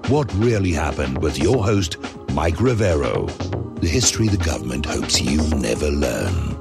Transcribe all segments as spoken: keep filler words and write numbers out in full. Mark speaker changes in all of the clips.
Speaker 1: What Really Happened with your host, Mike Rivero. The history the government hopes you never learn.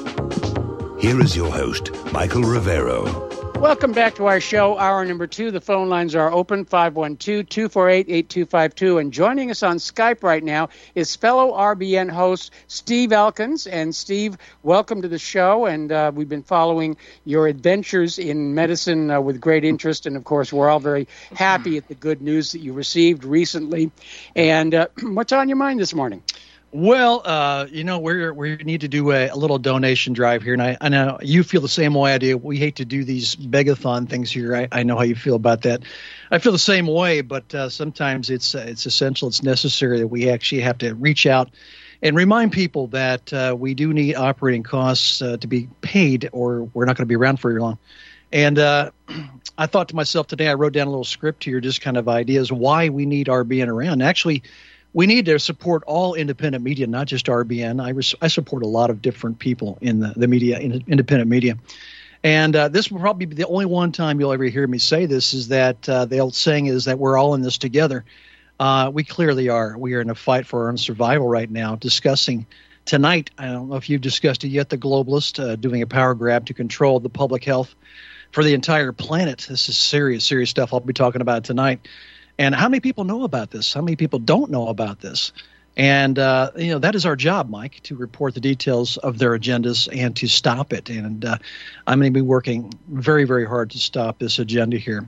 Speaker 1: Here is your host, Michael Rivero.
Speaker 2: Welcome back to our show, hour number two. The phone lines are open, five one two, two four eight, eight two five two. And joining us on Skype right now is fellow R B N host Steve Elkins. And Steve, welcome to the show. And uh, we've been following your adventures in medicine uh, with great interest. And, of course, we're all very happy at the good news that you received recently. And uh, what's on your mind this morning?
Speaker 3: Well, uh, you know, we're, we need to do a, a little donation drive here. And I, I know you feel the same way I do. We hate to do these begathon things here. I, I know how you feel about that. I feel the same way, but uh, sometimes it's uh, it's essential, it's necessary that we actually have to reach out and remind people that uh, we do need operating costs uh, to be paid, or we're not going to be around for very long. And uh, I thought to myself today, I wrote down a little script here, just kind of ideas why we need R B N around. Actually, we need to support all independent media, not just R B N. I, res- I support a lot of different people in the, the media, in, independent media. And uh, this will probably be the only one time you'll ever hear me say this, is that uh, the old saying is that we're all in this together. Uh, we clearly are. We are in a fight for our own survival right now, discussing tonight, I don't know if you've discussed it yet, the globalists uh, doing a power grab to control the public health for the entire planet. This is serious, serious stuff. I'll be talking about it tonight. And how many people know about this? How many people don't know about this? And, uh, you know, that is our job, Mike, to report the details of their agendas and to stop it. And uh, I'm going to be working very, very hard to stop this agenda here.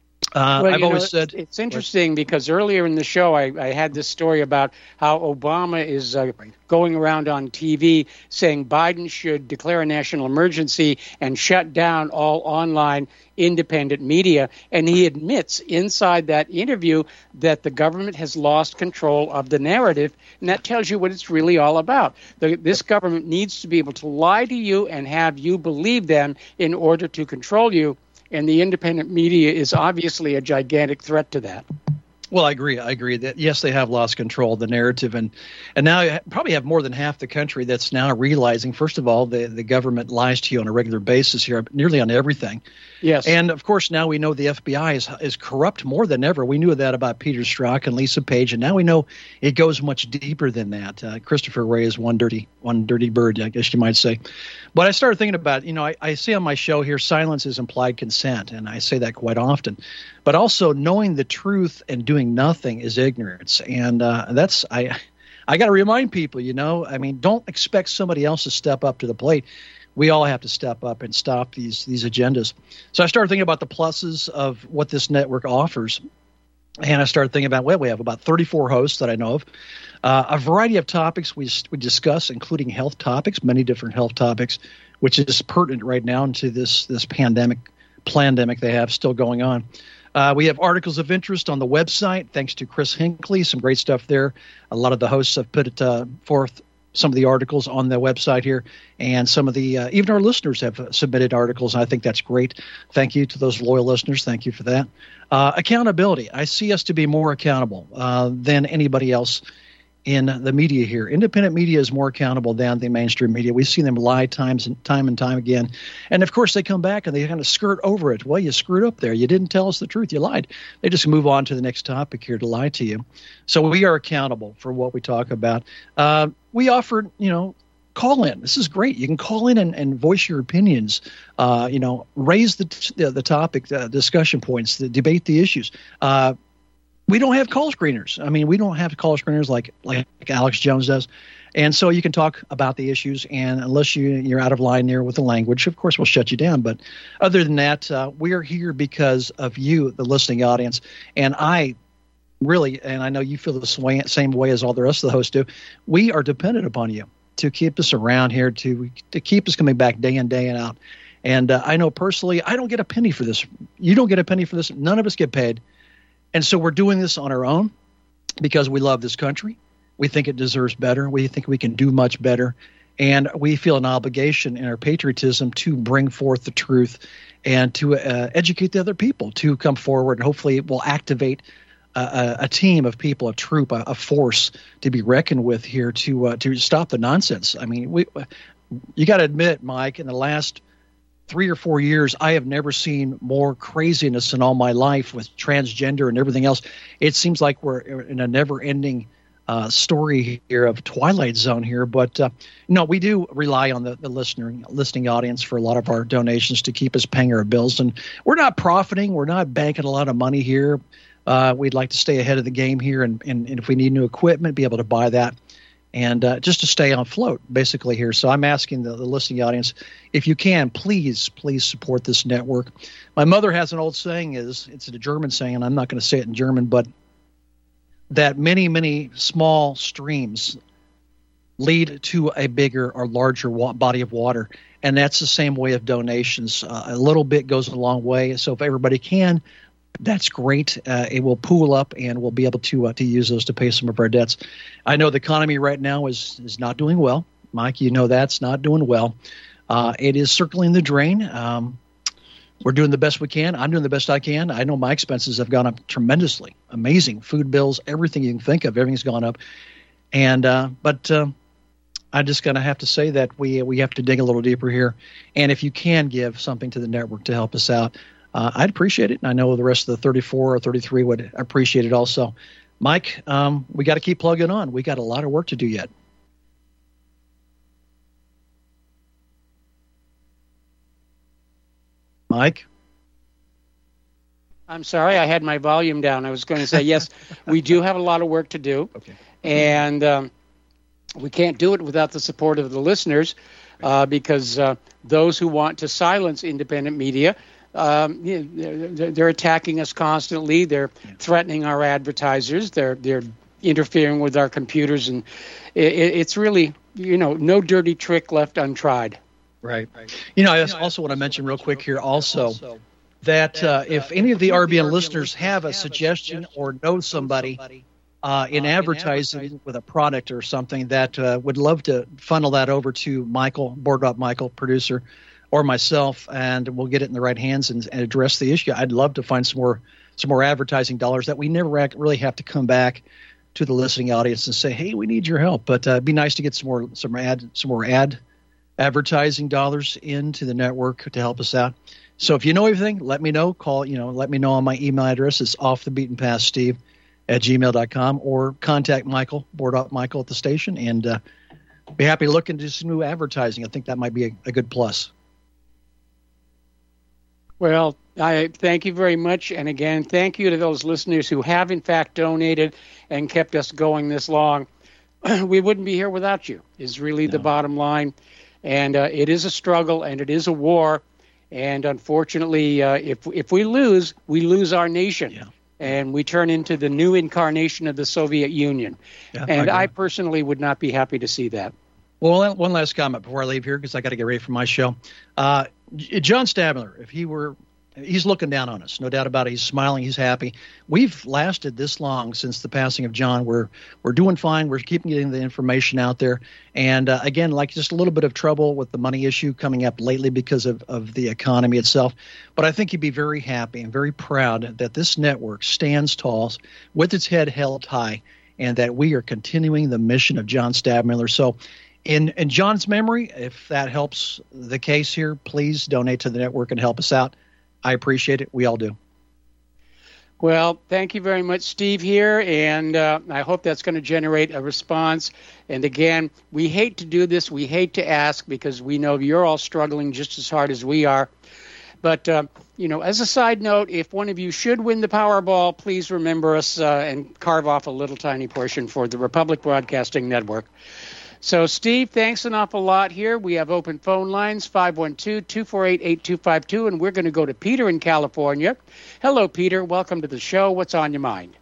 Speaker 3: Uh,
Speaker 2: well,
Speaker 3: I've always
Speaker 2: know,
Speaker 3: said
Speaker 2: it's interesting because earlier in the show I, I had this story about how Obama is uh, going around on T V saying Biden should declare a national emergency and shut down all online independent media. And he admits inside that interview that the government has lost control of the narrative. And that tells you what it's really all about. The, this government needs to be able to lie to you and have you believe them in order to control you. And the independent media is obviously a gigantic threat to that.
Speaker 3: Well, I agree. I agree that, yes, they have lost control of the narrative. And and now you probably have more than half the country that's now realizing, first of all, the, the government lies to you on a regular basis here, nearly on everything.
Speaker 2: Yes.
Speaker 3: And, of course, now we know the F B I is is corrupt more than ever. We knew that about Peter Strzok and Lisa Page, and now we know it goes much deeper than that. Uh, Christopher Wray is one dirty one dirty bird, I guess you might say. But I started thinking about, you know, I, I say on my show here, silence is implied consent, and I say that quite often. But also knowing the truth and doing nothing is ignorance. And uh, that's I I got to remind people, you know, I mean, don't expect somebody else to step up to the plate. We all have to step up and stop these these agendas. So I started thinking about the pluses of what this network offers. And I started thinking about, well, we have about thirty-four hosts that I know of, uh, a variety of topics we we discuss, including health topics, many different health topics, which is pertinent right now into this this pandemic, plandemic they have still going on. Uh, we have articles of interest on the website, thanks to Chris Hinckley, some great stuff there. A lot of the hosts have put it uh, forth, some of the articles on the website here, and some of the, uh, even our listeners have uh, submitted articles, and I think that's great. Thank you to those loyal listeners. Thank you for that. Uh, accountability. I see us to be more accountable uh, than anybody else in the media here. Independent media is more accountable than the mainstream media. We see them lie times and time and time again. And, of course, they come back and they kind of skirt over it. Well, you screwed up there. You didn't tell us the truth. You lied. They just move on to the next topic here to lie to you. So we are accountable for what we talk about. Uh, we offer, you know, call in. This is great. You can call in and, and voice your opinions, uh, you know, raise the, the, the topic, the discussion points, the, debate the issues. Uh, We don't have call screeners. I mean, we don't have call screeners like like Alex Jones does. And so you can talk about the issues, and unless you, you're out of line there with the language, of course, we'll shut you down. But other than that, uh, we are here because of you, the listening audience. And I really, and I know you feel the same way as all the rest of the hosts do, we are dependent upon you to keep us around here, to, to keep us coming back day in, day in out. And uh, I know personally, I don't get a penny for this. You don't get a penny for this. None of us get paid. And so we're doing this on our own because we love this country. We think it deserves better. We think we can do much better. And we feel an obligation in our patriotism to bring forth the truth and to uh, educate the other people to come forward. And hopefully it will activate a, a, a team of people, a troop, a, a force to be reckoned with here to uh, to stop the nonsense. I mean, we you got to admit, Mike, in the last three or four years, I have never seen more craziness in all my life with transgender and everything else. It seems like we're in a never-ending uh, story here of Twilight Zone here. But uh, no, we do rely on the, the listener, listening audience for a lot of our donations to keep us paying our bills. And we're not profiting. We're not banking a lot of money here. Uh, we'd like to stay ahead of the game here, and, and, and if we need new equipment, be able to buy that. And uh, just to stay afloat, basically, here. So I'm asking the, the listening audience, if you can, please, please support this network. My mother has an old saying, is it's a German saying, and I'm not going to say it in German, but that many, many small streams lead to a bigger or larger wa- body of water. And that's the same way of donations. Uh, a little bit goes a long way. So if everybody can, that's great. Uh, it will pool up, and we'll be able to uh, to use those to pay some of our debts. I know the economy right now is is not doing well. Mike, you know that's not doing well. Uh, it is circling the drain. Um, we're doing the best we can. I'm doing the best I can. I know my expenses have gone up tremendously. Amazing. Food bills, everything you can think of, everything's gone up. And uh, but uh, I'm just going to have to say that we we have to dig a little deeper here. And if you can give something to the network to help us out, Uh, I'd appreciate it, and I know the rest of the thirty-four or thirty-three would appreciate it also. Mike, um, we got to keep plugging on. We got a lot of work to do yet. Mike?
Speaker 2: I'm sorry, I had my volume down. I was going to say, yes, we do have a lot of work to do,
Speaker 3: Okay.
Speaker 2: and um, we can't do it without the support of the listeners, uh, because uh, those who want to silence independent media, Um, you know, they're, they're attacking us constantly. They're yeah. threatening our advertisers. They're they're interfering with our computers, and it, it's really, you know, no dirty trick left untried.
Speaker 3: Right. You know, I also want to mention real quick here also that uh, if any of the R B N listeners have a suggestion or know somebody uh, in advertising with a product or something that uh, would love to funnel that over to Michael, Board Up Michael, producer, or myself, and we'll get it in the right hands and, and address the issue. I'd love to find some more some more advertising dollars that we never act, really have to come back to the listening audience and say, hey, we need your help. But uh, it'd be nice to get some more some ad some more ad advertising dollars into the network to help us out. So if you know anything, let me know. Call, you know, let me know on my email address. It's off the beaten path Steve at gmail dot com, or contact Michael, Board Up Michael at the station, and uh, be happy to look into some new advertising. I think that might be a, a good plus.
Speaker 2: Well, I thank you very much. And again, thank you to those listeners who have, in fact, donated and kept us going this long. We wouldn't be here without you, is really no. the bottom line. And uh, it is a struggle, and it is a war. And unfortunately, uh, if if we lose, we lose our nation. Yeah. And we turn into the new incarnation of the Soviet Union. Yeah, and I, I personally would not be happy to see that.
Speaker 3: Well, one last comment before I leave here, because I got to get ready for my show. Uh, John Stabler, if he were, he's looking down on us, no doubt about it. He's smiling, he's happy. We've lasted this long since the passing of John. We're we're doing fine. We're keeping getting the information out there. And uh, again, like just a little bit of trouble with the money issue coming up lately because of, of the economy itself. But I think he'd be very happy and very proud that this network stands tall with its head held high, and that we are continuing the mission of John Stabler. So In, in John's memory, if that helps the case here, please donate to the network and help us out. I appreciate it. We all do.
Speaker 2: Well, thank you very much, Steve, here, and uh, I hope that's going to generate a response. And again, we hate to do this. We hate to ask, because we know you're all struggling just as hard as we are. But, uh, you know, as a side note, if one of you should win the Powerball, please remember us uh, and carve off a little tiny portion for the Republic Broadcasting Network. So, Steve, thanks an awful lot here. We have open phone lines, five one two, two four eight, eight two five two, and we're going to go to Peter in California. Hello, Peter. Welcome to the show. What's on your mind?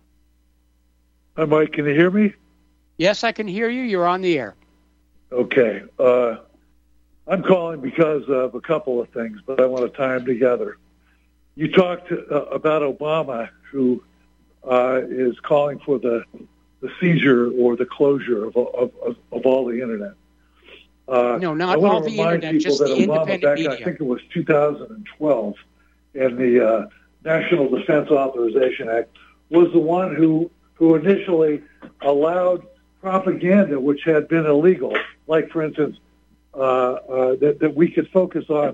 Speaker 4: Hi, Mike. Can you hear me?
Speaker 2: Yes, I can hear you. You're on the air.
Speaker 4: Okay. Uh, I'm calling because of a couple of things, but I want to tie them together. You talked uh, about Obama, who uh, is calling for the the seizure or the closure of of, of, of all the internet. Uh,
Speaker 2: no, not all the internet, just the independent
Speaker 4: back,
Speaker 2: media.
Speaker 4: I think it was two thousand twelve, and the uh, National Defense Authorization Act was the one who who initially allowed propaganda which had been illegal, like, for instance, uh, uh, that, that we could focus on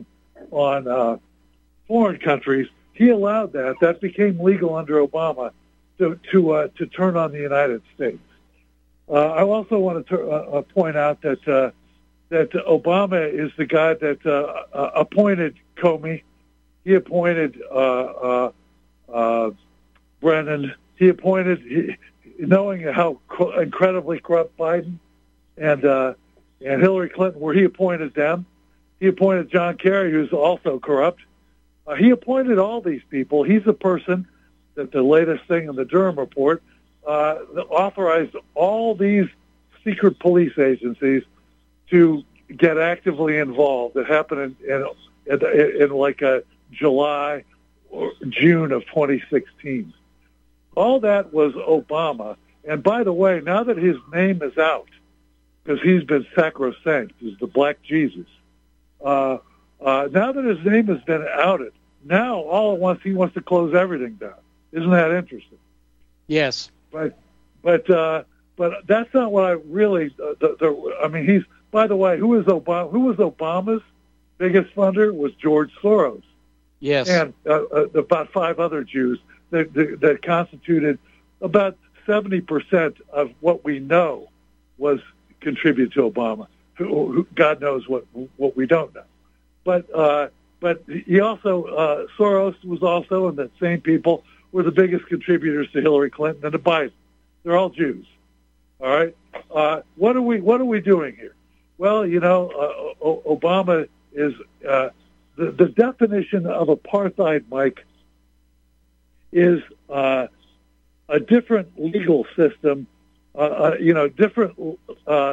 Speaker 4: on uh, foreign countries. He allowed that. That became legal under Obama to to uh, to turn on the United States. Uh, I also want to ter- uh, point out that uh, that Obama is the guy that uh, uh, appointed Comey. He appointed uh, uh, uh, Brennan. He appointed, he, knowing how co- incredibly corrupt Biden and uh, and Hillary Clinton were, he appointed them. He appointed John Kerry, who's also corrupt. Uh, he appointed all these people. He's the person that the latest thing in the Durham report uh, authorized all these secret police agencies to get actively involved. It happened in, in, in, in like a July or June of twenty sixteen. All that was Obama. And by the way, now that his name is out, because he's been sacrosanct, he's the Black Jesus, uh, uh, now that his name has been outed, now all at once he wants to close everything down. Isn't that interesting?
Speaker 2: Yes.
Speaker 4: But but uh, but that's not what I really. Uh, the, the, I mean, he's. By the way, who was Obama? Who was Obama's biggest funder? Was George Soros.
Speaker 2: Yes.
Speaker 4: And uh, uh, about five other Jews that, that, that constituted about seventy percent of what we know was contributed to Obama. Who, who, God knows what what we don't know. But uh, but he also uh, Soros was also, and the same people were the biggest contributors to Hillary Clinton and to Biden. They're all Jews. All right. Uh, what are we What are we doing here? Well, you know, uh, o- Obama is uh, the, the definition of apartheid, Mike, is uh, a different legal system. Uh, uh, you know, different uh,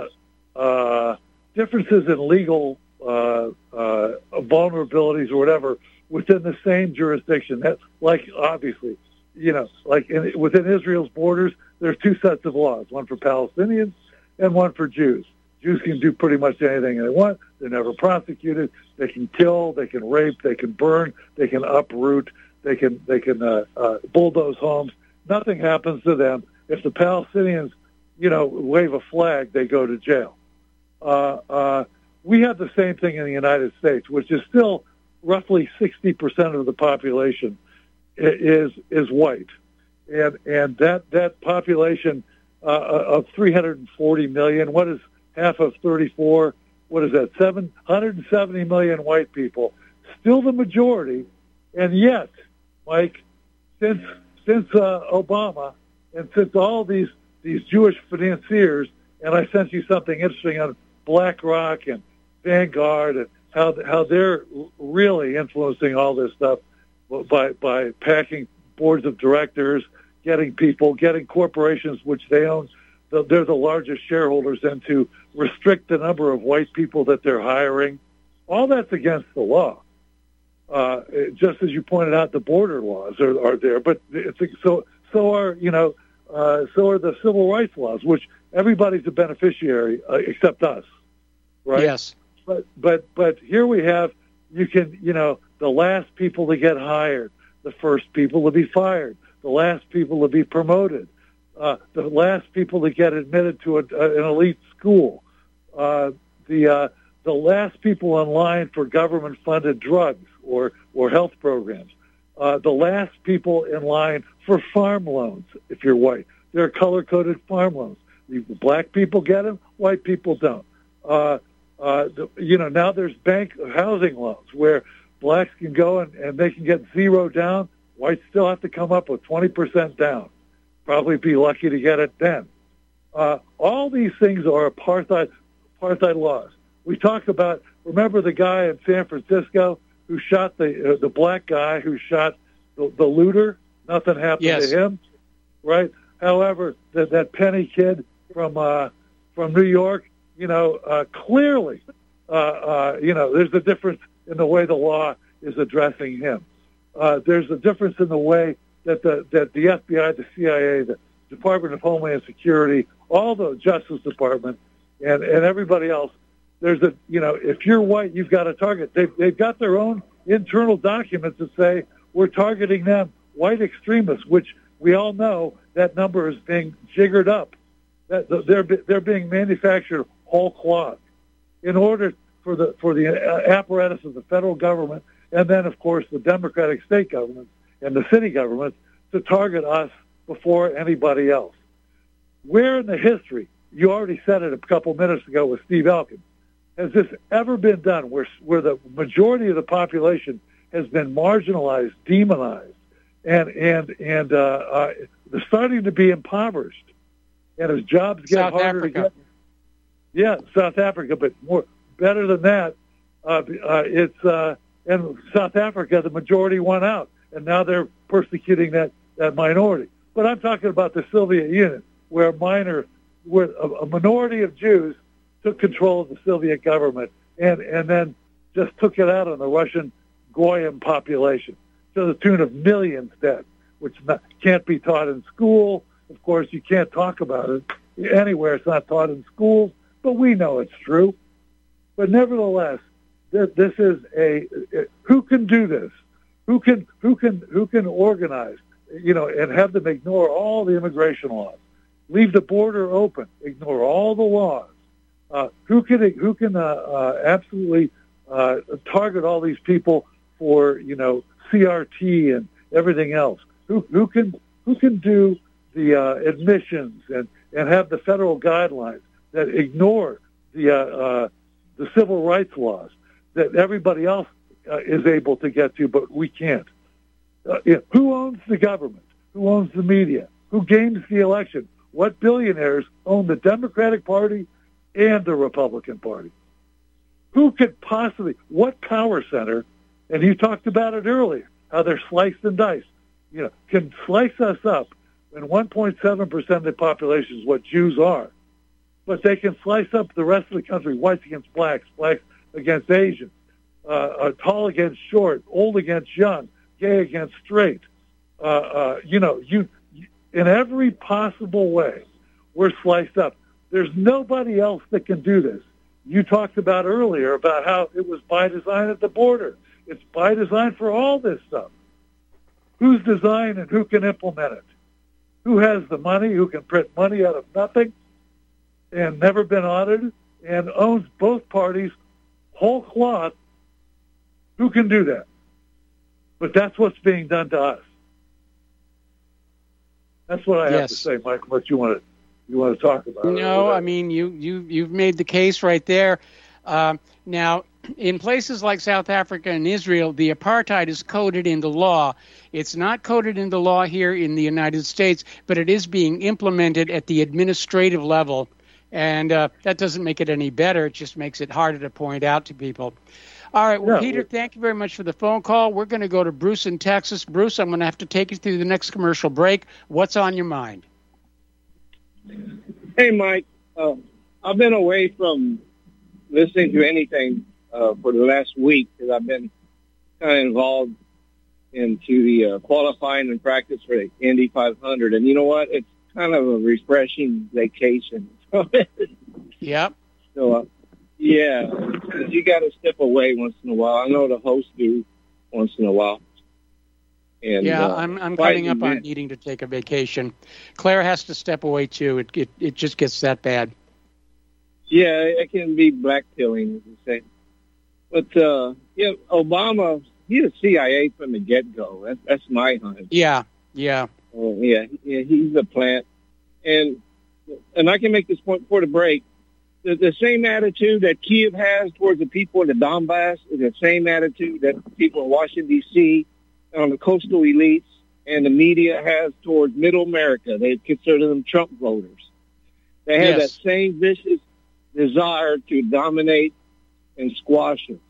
Speaker 4: uh, differences in legal uh, uh, vulnerabilities or whatever within the same jurisdiction. That's like obviously, you know, like in, within Israel's borders, there's two sets of laws: one for Palestinians and one for Jews. Jews can do pretty much anything they want. They're never prosecuted. They can kill. They can rape. They can burn. They can uproot. They can they can uh, uh, bulldoze homes. Nothing happens to them. If the Palestinians, you know, wave a flag, they go to jail. Uh, uh, we have the same thing in the United States, which is still roughly sixty percent of the population is is white, and and that that population uh, of three hundred forty million. What is half of thirty-four, what is that, seven hundred seventy million white people, still the majority, and yet, Mike, since since uh, Obama and since all these, these Jewish financiers, and I sent you something interesting on BlackRock and Vanguard and how how they're really influencing all this stuff by by packing boards of directors, getting people, getting corporations which they own, they're the largest shareholders, and to restrict the number of white people that they're hiring. All that's against the law. Uh, just as you pointed out, the border laws are, are there, but it's, so so are you know uh, so are the civil rights laws, which everybody's a beneficiary uh, except us, right?
Speaker 2: Yes.
Speaker 4: But but but here we have you can you know the last people to get hired, the first people to be fired, the last people to be promoted. Uh, the last people to get admitted to a, an elite school, uh, the uh, the last people in line for government-funded drugs or, or health programs, uh, the last people in line for farm loans, if you're white. They're color-coded farm loans. The black people get them, white people don't. Uh, uh, the, you know, now there's bank housing loans where blacks can go and, and they can get zero down. Whites still have to come up with twenty percent down. Probably be lucky to get it then. Uh, all these things are apartheid apartheid laws. We talk about, remember the guy in San Francisco who shot the uh, the black guy who shot the, the looter? Nothing happened
Speaker 2: yes.
Speaker 4: to him, right? However, that that Penny kid from uh, from New York, you know, uh, clearly, uh, uh, you know, there's a difference in the way the law is addressing him. Uh, there's a difference in the way that the that the F B I, the C I A, the Department of Homeland Security, all the Justice Department, and, and everybody else, there's a, you know, if you're white, you've got a target. They've, they've got their own internal documents that say we're targeting them, white extremists, which we all know that number is being jiggered up. That they're, they're being manufactured whole cloth in order for the for the apparatus of the federal government, and then, of course, the Democratic state governments and the city governments to target us before anybody else. Where in the history, you already said it a couple minutes ago with Steve Elkins, has this ever been done where where the majority of the population has been marginalized, demonized, and and and uh, uh, they're starting to be impoverished, and as jobs get
Speaker 2: South
Speaker 4: harder
Speaker 2: Africa.
Speaker 4: to get, yeah, South Africa, but more better than that, uh, uh, it's uh, and South Africa, the majority won out, and now they're persecuting that, that minority. But I'm talking about the Soviet Union, where a minor, where a, a minority of Jews took control of the Soviet government, and and then just took it out on the Russian Goyim population to the tune of millions dead, which not, can't be taught in school. Of course, you can't talk about it anywhere. It's not taught in schools, but we know it's true. But nevertheless, th- this is a, who can do this? Who can who can who can organize? You know, and have them ignore all the immigration laws, leave the border open, ignore all the laws. Uh, who can who can uh, uh, absolutely uh, target all these people for, you know, C R T and everything else? Who who can who can do the uh, admissions and, and have the federal guidelines that ignore the uh, uh, the civil rights laws that everybody else uh, is able to get to, but we can't? Uh, yeah, who owns the government? Who owns the media? Who games the election? What billionaires own the Democratic Party and the Republican Party? Who could possibly, what power center, and you talked about it earlier, how they're sliced and diced, you know, can slice us up, and one point seven percent of the population is what Jews are, but they can slice up the rest of the country, whites against blacks, blacks against Asians, uh, uh, tall against short, old against young, gay against straight. Uh, uh, you know, you in every possible way, we're sliced up. There's nobody else that can do this. You talked about earlier about how it was by design at the border. It's by design for all this stuff. Whose design and who can implement it? Who has the money, who can print money out of nothing and never been audited and owns both parties whole cloth? Who can do that? But that's what's being done to us. That's what I
Speaker 2: Yes.
Speaker 4: have to say, Michael. What you want to you want to talk about?
Speaker 2: No, I mean, you, you, you've made the case right there. Um, now, in places like South Africa and Israel, the apartheid is coded into law. It's not coded into law here in the United States, but it is being implemented at the administrative level. And uh, that doesn't make it any better. It just makes it harder to point out to people. All right. Well,
Speaker 4: Yeah,
Speaker 2: Peter,
Speaker 4: well-
Speaker 2: thank you very much for the phone call. We're going to go to Bruce in Texas. Bruce, I'm going to have to take you through the next commercial break. What's on your mind?
Speaker 5: Hey, Mike. Uh, I've been away from listening to anything uh, for the last week because I've been kind of involved into the uh, qualifying and practice for the Indy five hundred. And you know what? It's kind of a refreshing vacation.
Speaker 2: Yep.
Speaker 5: So, uh, yeah, 'cause you got to step away once in a while. I know the hosts do once in a while. And,
Speaker 2: Yeah,
Speaker 5: uh,
Speaker 2: I'm I'm
Speaker 5: quite
Speaker 2: coming up on
Speaker 5: event.
Speaker 2: needing to take a vacation. Claire has to step away too. It it, it just gets that bad.
Speaker 5: Yeah, it can be blackpilling, as you say. But, uh, yeah, Obama, he's a C I A from the get-go. That's, that's my hunch.
Speaker 2: Yeah, yeah.
Speaker 5: Uh, yeah, yeah, he's a plant. And and I can make this point before the break. The, the same attitude that Kiev has towards the people of the Donbass is the same attitude that people in Washington, D C, on the coastal elites and the media has towards middle America. They consider them Trump voters. They have
Speaker 2: Yes.
Speaker 5: that same vicious desire to dominate and squash us.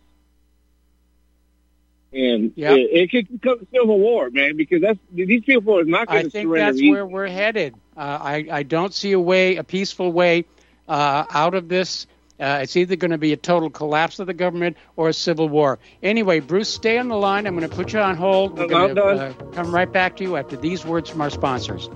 Speaker 5: And
Speaker 2: Yeah.
Speaker 5: it, it could become a civil war, man, because that's these people are not going
Speaker 2: I
Speaker 5: to
Speaker 2: think
Speaker 5: surrender.
Speaker 2: that's
Speaker 5: easily.
Speaker 2: where we're headed. Uh, I I don't see a way, a peaceful way, uh, out of this. Uh, it's either going to be a total collapse of the government or a civil war. Anyway, Bruce, stay on the line. I'm going to put you on hold. We're
Speaker 5: I'm
Speaker 2: going to
Speaker 5: done.
Speaker 2: uh, come right back to you after these words from our sponsors.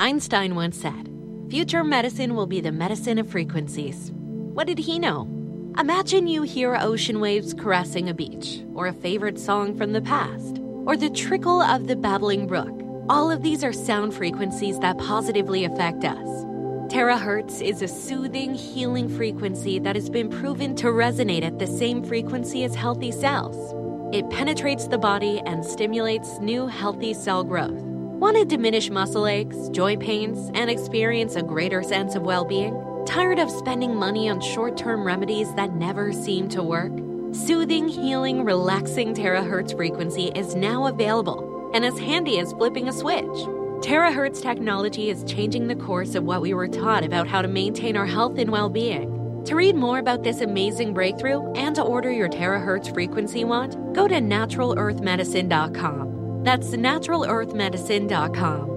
Speaker 6: Einstein once said, "Future medicine will be the medicine of frequencies." What did he know? Imagine you hear ocean waves caressing a beach, or a favorite song from the past, or the trickle of the babbling brook. All of these are sound frequencies that positively affect us. Terahertz is a soothing, healing frequency that has been proven to resonate at the same frequency as healthy cells. It penetrates the body and stimulates new, healthy cell growth. Want to diminish muscle aches, joint pains, and experience a greater sense of well-being? Tired of spending money on short-term remedies that never seem to work? Soothing, healing, relaxing terahertz frequency is now available and as handy as flipping a switch. Terahertz technology is changing the course of what we were taught about how to maintain our health and well-being. To read more about this amazing breakthrough and to order your terahertz frequency wand, go to natural earth medicine dot com. That's natural earth medicine dot com.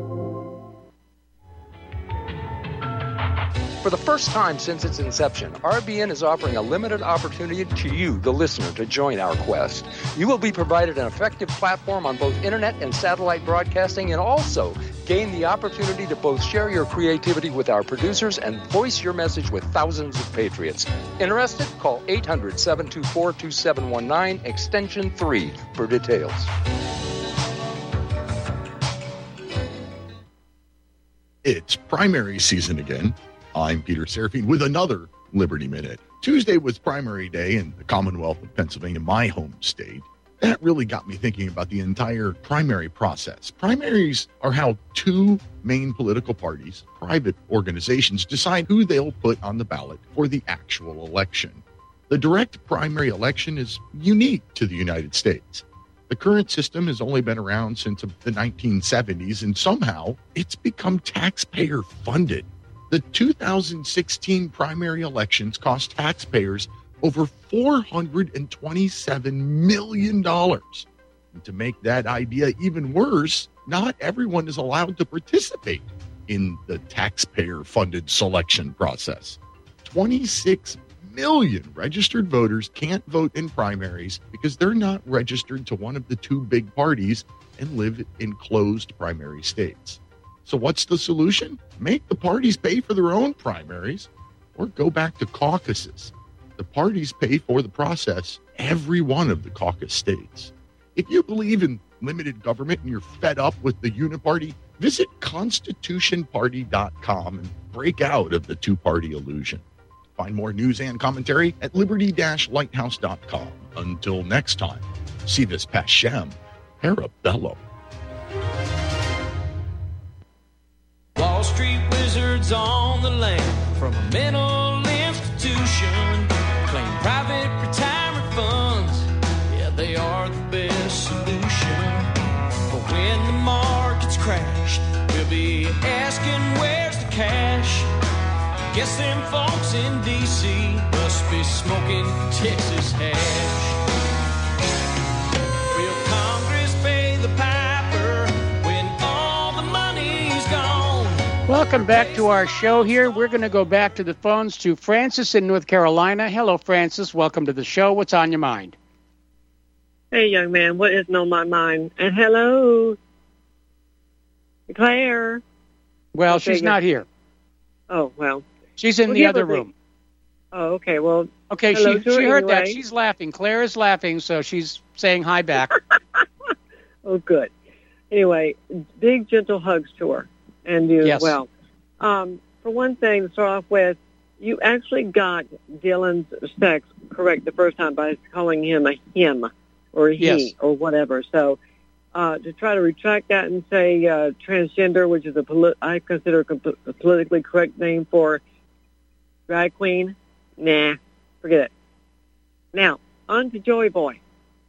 Speaker 7: For the first time since its inception, R B N is offering a limited opportunity to you, the listener, to join our quest. You will be provided an effective platform on both internet and satellite broadcasting, and also gain the opportunity to both share your creativity with our producers and voice your message with thousands of patriots. Interested? Call eight hundred, seven two four, two seven one nine, extension three for details.
Speaker 8: It's primary season again. I'm Peter Serafine with another Liberty Minute. Tuesday was primary day in the Commonwealth of Pennsylvania, my home state. That really got me thinking about the entire primary process. Primaries are how two main political parties, private organizations, decide who they'll put on the ballot for the actual election. The direct primary election is unique to the United States. The current system has only been around since the nineteen seventies, and somehow it's become taxpayer funded. The two thousand sixteen primary elections cost taxpayers over four hundred twenty-seven million dollars. And to make that idea even worse, not everyone is allowed to participate in the taxpayer-funded selection process. twenty-six million registered voters can't vote in primaries because they're not registered to one of the two big parties and live in closed primary states. So what's the solution? Make the parties pay for their own primaries or go back to caucuses. The parties pay for the process, every one of the caucus states. If you believe in limited government and you're fed up with the uniparty, visit constitution party dot com and break out of the two-party illusion. Find more news and commentary at liberty dash lighthouse dot com. Until next time, see this Pashem, Parabellum.
Speaker 9: Wall Street wizards on the land from a mental institution claim private retirement funds. Yeah, they are the best solution. But when the markets crash, we'll be asking where's the cash. Guess them folks in D C must be smoking Texas hash. Will Congress pay the piper when all the money's gone?
Speaker 2: Welcome back to our show here. We're going to go back to the phones to Francis in North Carolina. Hello, Francis. Welcome to the show. What's on your mind?
Speaker 10: Hey, young man. What isn't on my mind? And hello, Claire.
Speaker 2: Well,
Speaker 10: Okay,
Speaker 2: she's
Speaker 10: yeah.
Speaker 2: not here.
Speaker 10: Oh, well.
Speaker 2: She's in
Speaker 10: Well,
Speaker 2: the
Speaker 10: give
Speaker 2: other
Speaker 10: her the-
Speaker 2: room.
Speaker 10: Oh, okay. Well,
Speaker 2: Okay,
Speaker 10: hello
Speaker 2: she
Speaker 10: to her
Speaker 2: she heard that.
Speaker 10: anyway.
Speaker 2: She's laughing. Claire is laughing, so she's saying hi back.
Speaker 10: Oh, good. Anyway, big, gentle hugs to her and you
Speaker 2: Yes.
Speaker 10: as well. Um, for one thing, to start off with, you actually got Dylan's sex correct the first time by calling him a him or a he
Speaker 2: Yes.
Speaker 10: or whatever. So uh, to try to retract that and say uh, transgender, which is a poli- I consider a, com- a politically correct name for drag queen, nah, forget it. Now, on to Joey Boy.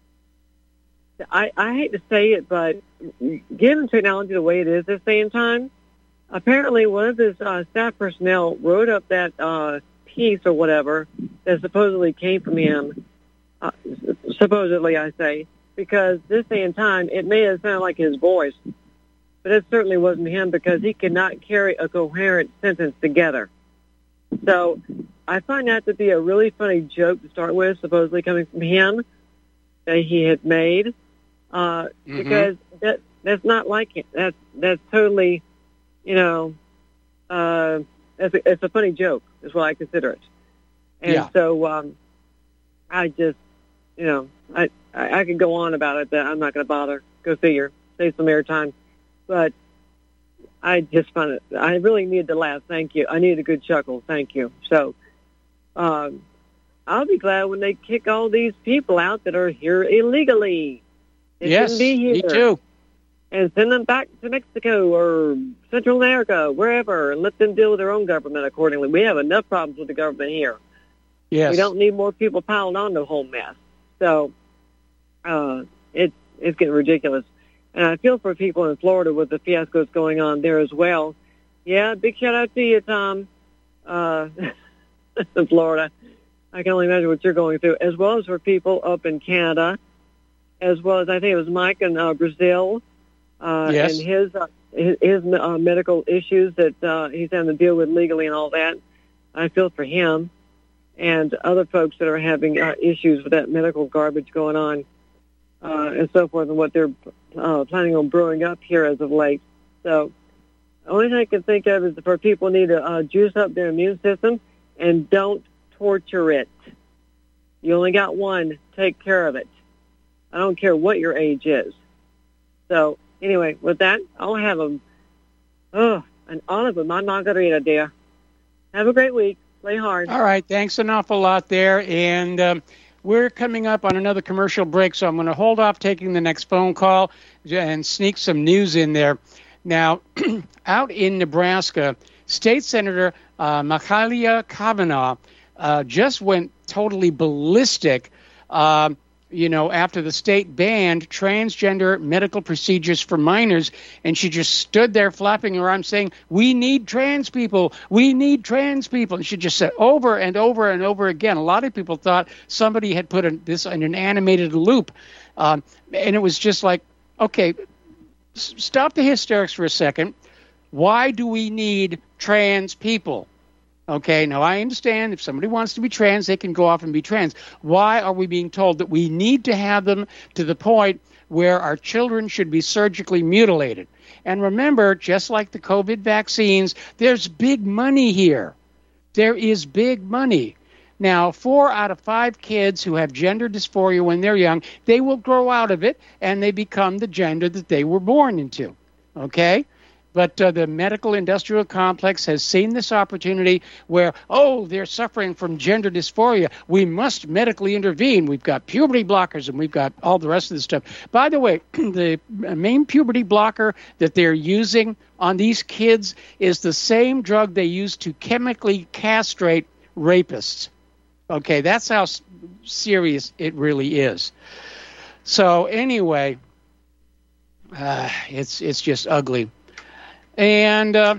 Speaker 10: I, I hate to say it, but given technology the way it is this day and time, apparently one of his uh, staff personnel wrote up that uh, piece or whatever that supposedly came from him, uh, supposedly I say, because this day and time it may have sounded like his voice, but it certainly wasn't him because he could not carry a coherent sentence together. So I find that to be a really funny joke to start with, supposedly coming from him, that he had made, uh,
Speaker 2: Mhm.
Speaker 10: because that that's not like him. That's that's totally you know, uh, it's, a, it's a funny joke is what I consider it. And
Speaker 2: yeah.
Speaker 10: so um, I just, you know, I, I, I could go on about it, but I'm not going to bother. Go figure. Save some airtime. But I just found it, I really needed to laugh. Thank you. I needed a good chuckle. Thank you. So um, I'll be glad when they kick all these people out that are here illegally. They
Speaker 2: yes,
Speaker 10: be here.
Speaker 2: me too.
Speaker 10: And send them back to Mexico or Central America, wherever, and let them deal with their own government accordingly. We have enough problems with the government here.
Speaker 2: Yes.
Speaker 10: We don't need more people piled on the whole mess. So uh, it's it's getting ridiculous. And I feel for people in Florida with the fiascos going on there as well. Yeah, big shout out to you, Tom, uh, in Florida. I can only imagine what you're going through, as well as for people up in Canada, as well as I think it was Mike in uh, Brazil, uh,
Speaker 2: yes.
Speaker 10: and his uh, his, his uh, medical issues that uh, he's having to deal with legally and all that. I feel for him and other folks that are having uh, issues with that medical garbage going on uh, and so forth, and what they're uh, planning on brewing up here as of late. So the only thing I can think of is for people need to uh, juice up their immune system and don't torture it. You only got one. Take care of it. I don't care what your age is. So anyway, with that, I'll have a, oh, an olive my margarita, dear. Have a great week. Play hard.
Speaker 2: All right. Thanks an awful lot there. And um, we're coming up on another commercial break, so I'm going to hold off taking the next phone call and sneak some news in there. Now, out in Nebraska, State Senator uh, Mahalia Kavanaugh uh, just went totally ballistic uh, you know, after the state banned transgender medical procedures for minors, and she just stood there flapping her arms saying, we need trans people, we need trans people. And she just said over and over and over again. A lot of people thought somebody had put a, this in an animated loop. Um, and it was just like, okay, s- stop the hysterics for a second. Why do we need trans people? Okay, now I understand if somebody wants to be trans, they can go off and be trans. Why are we being told that we need to have them to the point where our children should be surgically mutilated? And remember, just like the COVID vaccines, there's big money here. There is big money. Now, four out of five kids who have gender dysphoria when they're young, they will grow out of it and they become the gender that they were born into. Okay? But uh, the medical industrial complex has seen this opportunity where, oh, they're suffering from gender dysphoria. We must medically intervene. We've got puberty blockers and we've got all the rest of the stuff. By the way, the main puberty blocker that they're using on these kids is the same drug they use to chemically castrate rapists. Okay, that's how s- serious it really is. So anyway, uh, it's it's just ugly. And, uh,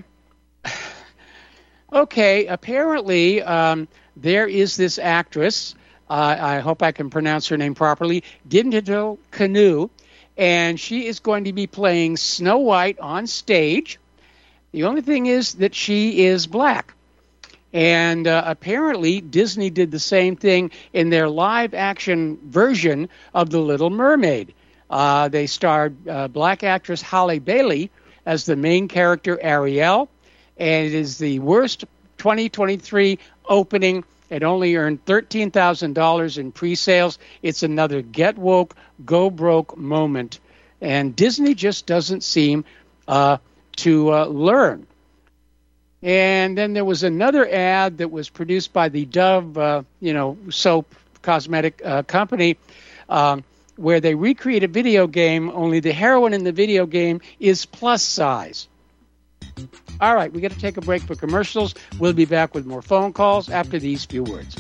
Speaker 2: okay, apparently um, there is this actress, uh, I hope I can pronounce her name properly, Dimples Kanu, and she is going to be playing Snow White on stage. The only thing is that she is black. And uh, apparently Disney did the same thing in their live-action version of The Little Mermaid. Uh, they starred uh, black actress Halle Bailey as the main character, Ariel, and it is the worst twenty twenty-three opening. It only earned thirteen thousand dollars in pre-sales. It's another get woke, go broke moment. And Disney just doesn't seem uh, to uh, learn. And then there was another ad that was produced by the Dove, uh, you know, soap cosmetic uh, company, um, where they recreate a video game, only the heroine in the video game is plus size. All right, we got to take a break for commercials. We'll be back with more phone calls after these few words.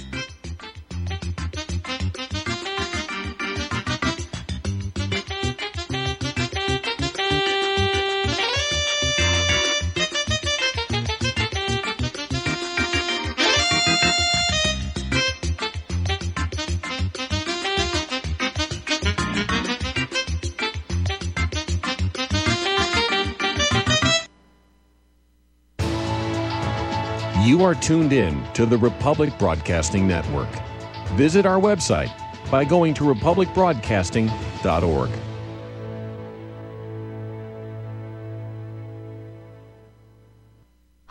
Speaker 11: You are tuned in to the Republic Broadcasting Network. Visit our website by going to republic broadcasting dot org.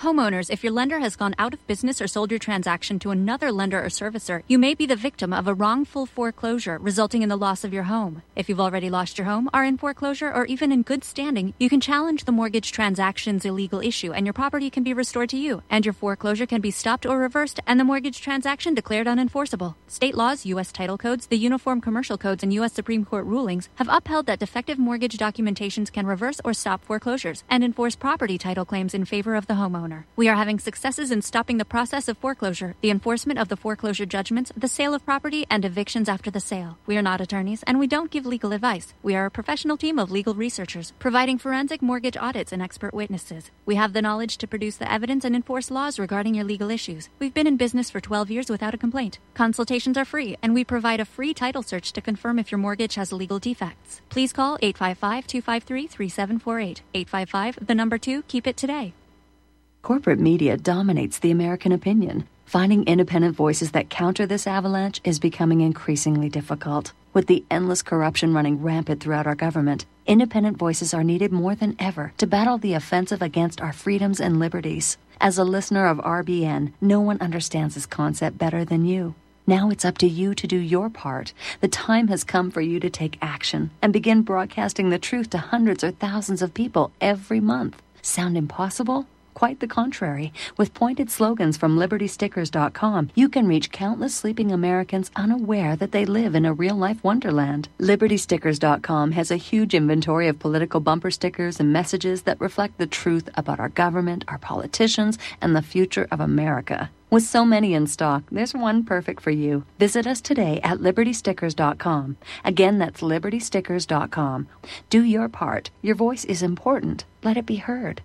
Speaker 12: Homeowners, if your lender has gone out of business or sold your transaction to another lender or servicer, you may be the victim of a wrongful foreclosure resulting in the loss of your home. If you've already lost your home, are in foreclosure, or even in good standing, you can challenge the mortgage transaction's illegal issue and your property can be restored to you, and your foreclosure can be stopped or reversed and the mortgage transaction declared unenforceable. State laws, U S title codes, the Uniform Commercial Codes, and U S Supreme Court rulings have upheld that defective mortgage documentations can reverse or stop foreclosures and enforce property title claims in favor of the homeowner. We are having successes in stopping the process of foreclosure, the enforcement of the foreclosure judgments, the sale of property, and evictions after the sale. We are not attorneys, and we don't give legal advice. We are a professional team of legal researchers, providing forensic mortgage audits and expert witnesses. We have the knowledge to produce the evidence and enforce laws regarding your legal issues. We've been in business for twelve years without a complaint. Consultations are free, and we provide a free title search to confirm if your mortgage has legal defects. Please call eight five five, two five three, three seven four eight. eight five five, the number two, keep it today.
Speaker 13: Corporate media dominates the American opinion. Finding independent voices that counter this avalanche is becoming increasingly difficult. With the endless corruption running rampant throughout our government, independent voices are needed more than ever to battle the offensive against our freedoms and liberties. As a listener of R B N, no one understands this concept better than you. Now it's up to you to do your part. The time has come for you to take action and begin broadcasting the truth to hundreds or thousands of people every month. Sound impossible? Quite the contrary. With pointed slogans from Liberty Stickers dot com, you can reach countless sleeping Americans unaware that they live in a real-life wonderland. Liberty Stickers dot com has a huge inventory of political bumper stickers and messages that reflect the truth about our government, our politicians, and the future of America. With so many in stock, there's one perfect for you. Visit us today at Liberty Stickers dot com. Again, that's Liberty Stickers dot com. Do your part. Your voice is important. Let it be heard.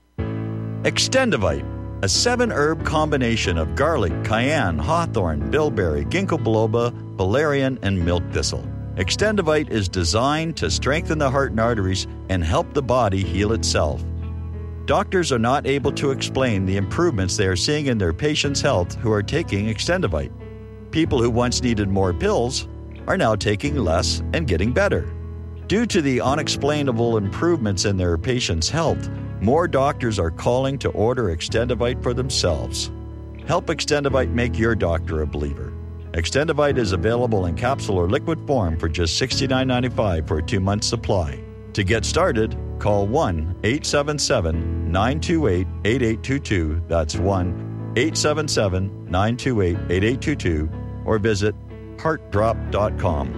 Speaker 14: Extendivite, a seven-herb combination of garlic, cayenne, hawthorn, bilberry, ginkgo biloba, valerian, and milk thistle. Extendivite is designed to strengthen the heart and arteries and help the body heal itself. Doctors are not able to explain the improvements they are seeing in their patients' health who are taking Extendivite. People who once needed more pills are now taking less and getting better. Due to the unexplainable improvements in their patients' health, more doctors are calling to order Extendivite for themselves. Help Extendivite make your doctor a believer. Extendivite is available in capsule or liquid form for just sixty-nine ninety-five for a two-month supply. To get started, call one eight seven seven, nine two eight, eight eight two two. That's one eight seven seven, nine two eight, eight eight two two, or visit heart drop dot com.